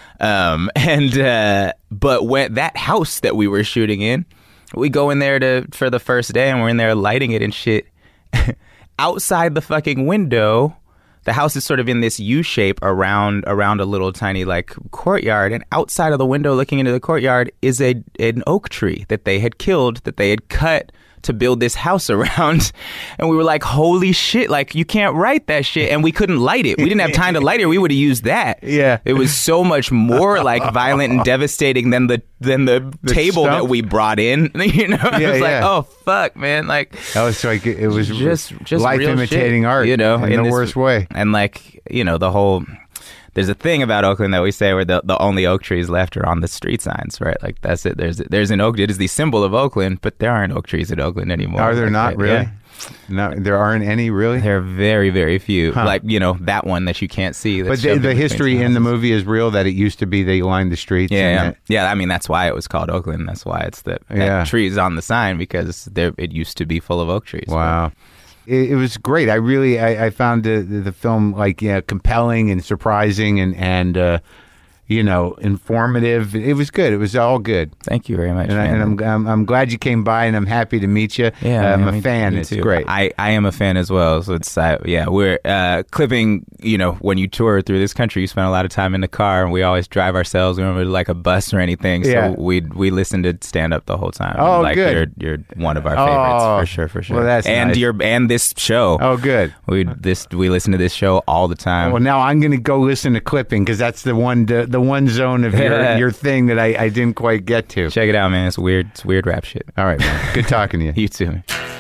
But when that house that we were shooting in, we go in there for the first day, and we're in there lighting it and shit. Outside the fucking window, the house is sort of in this U shape around a little tiny like courtyard, and outside of the window looking into the courtyard is an oak tree that they had killed, that they had cut to build this house around. And we were like, holy shit, like you can't write that shit. And we couldn't light it. We didn't have time to light it. We would have used that. Yeah. It was so much more like violent and devastating than the table stump? that we brought in. You know, it was like, oh fuck, man. Like that was like it was just life real imitating shit, art, you know, in the worst way. And like, you know, the whole. There's a thing about Oakland that we say where the only oak trees left are on the street signs, right? Like that's it. There's an oak. It is the symbol of Oakland, but there aren't oak trees in Oakland anymore. Are there not really? Yeah. No, there aren't any really. There are very, very few. Like, you know, that one that you can't see. But the history in the movie is real. That it used to be they lined the streets. Yeah. I mean, that's why it was called Oakland. That's why it's that trees on the sign, because it used to be full of oak trees. Wow. It was great. I found the film like compelling and surprising and you know, informative. It was good. It was all good. Thank you very much. And I'm glad you came by, and I'm happy to meet you. Yeah, I'm a fan. It's great. I am a fan as well. So it's we're clipping. You know, when you tour through this country, you spend a lot of time in the car, and we always drive ourselves. We don't really like a bus or anything. So we listen to stand up the whole time. Oh, like, good. You're one of our favorites for sure. Well, that's nice. And this show. Oh, good. We listen to this show all the time. Well, now I'm going to go listen to clipping, because that's the one zone of your thing that I didn't quite get to. Check it out, man. It's weird. It's weird rap shit. All right, man. Good talking to you. You too, man.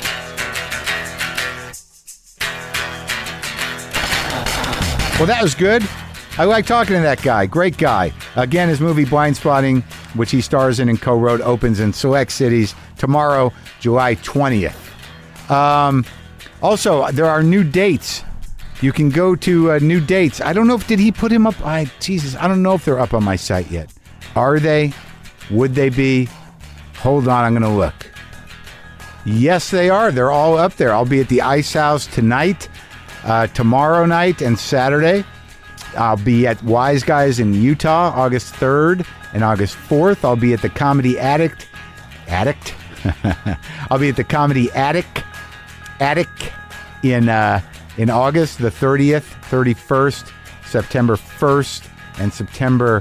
Well, that was good. I like talking to that guy. Great guy. Again, his movie Blind Spotting, which he stars in and co-wrote, opens in select cities tomorrow, July 20th. Also, there are new dates. You can go to new dates. I don't know did he put him up? I don't know if they're up on my site yet. Are they? Would they be? Hold on, I'm going to look. Yes, they are. They're all up there. I'll be at the Ice House tonight, tomorrow night, and Saturday. I'll be at Wise Guys in Utah, August 3rd and August 4th. I'll be at the Comedy Addict. I'll be at the Comedy Attic in August the 30th, 31st, September 1st, and September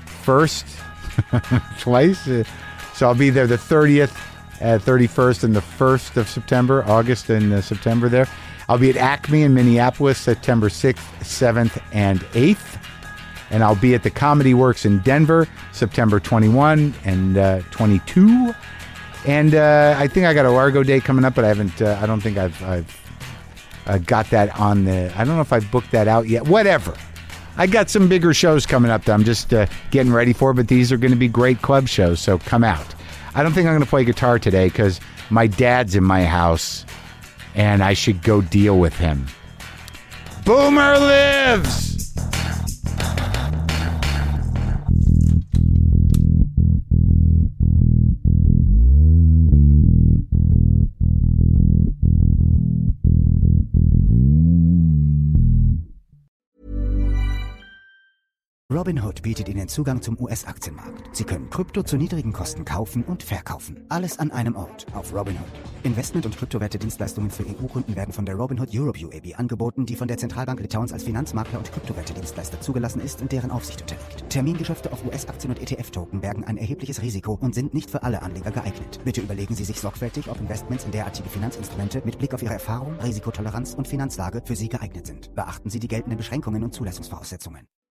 1st. Twice. So I'll be there the 30th, 31st, and the 1st of September, August and September there. I'll be at Acme in Minneapolis, September 6th, 7th, and 8th. And I'll be at the Comedy Works in Denver, September 21 and 22. And I think I got a Largo date coming up, but I don't think I've got that on the... I don't know if I've booked that out yet. Whatever. I got some bigger shows coming up that I'm just getting ready for, but these are going to be great club shows, so come out. I don't think I'm going to play guitar today because my dad's in my house, and I should go deal with him. Boomer lives! Robinhood bietet Ihnen Zugang zum US-Aktienmarkt. Sie können Krypto zu niedrigen Kosten kaufen und verkaufen. Alles an einem Ort auf Robinhood. Investment- und Kryptowerte-Dienstleistungen für EU-Kunden werden von der Robinhood Europe UAB angeboten, die von der Zentralbank Litauens als Finanzmakler und Kryptowerte-Dienstleister zugelassen ist und deren Aufsicht unterliegt. Termingeschäfte auf US-Aktien und ETF-Token bergen ein erhebliches Risiko und sind nicht für alle Anleger geeignet. Bitte überlegen Sie sich sorgfältig, ob Investments in derartige Finanzinstrumente mit Blick auf Ihre Erfahrung, Risikotoleranz und Finanzlage für Sie geeignet sind. Beachten Sie die geltenden Beschränkungen und Zulassungsvoraussetzungen.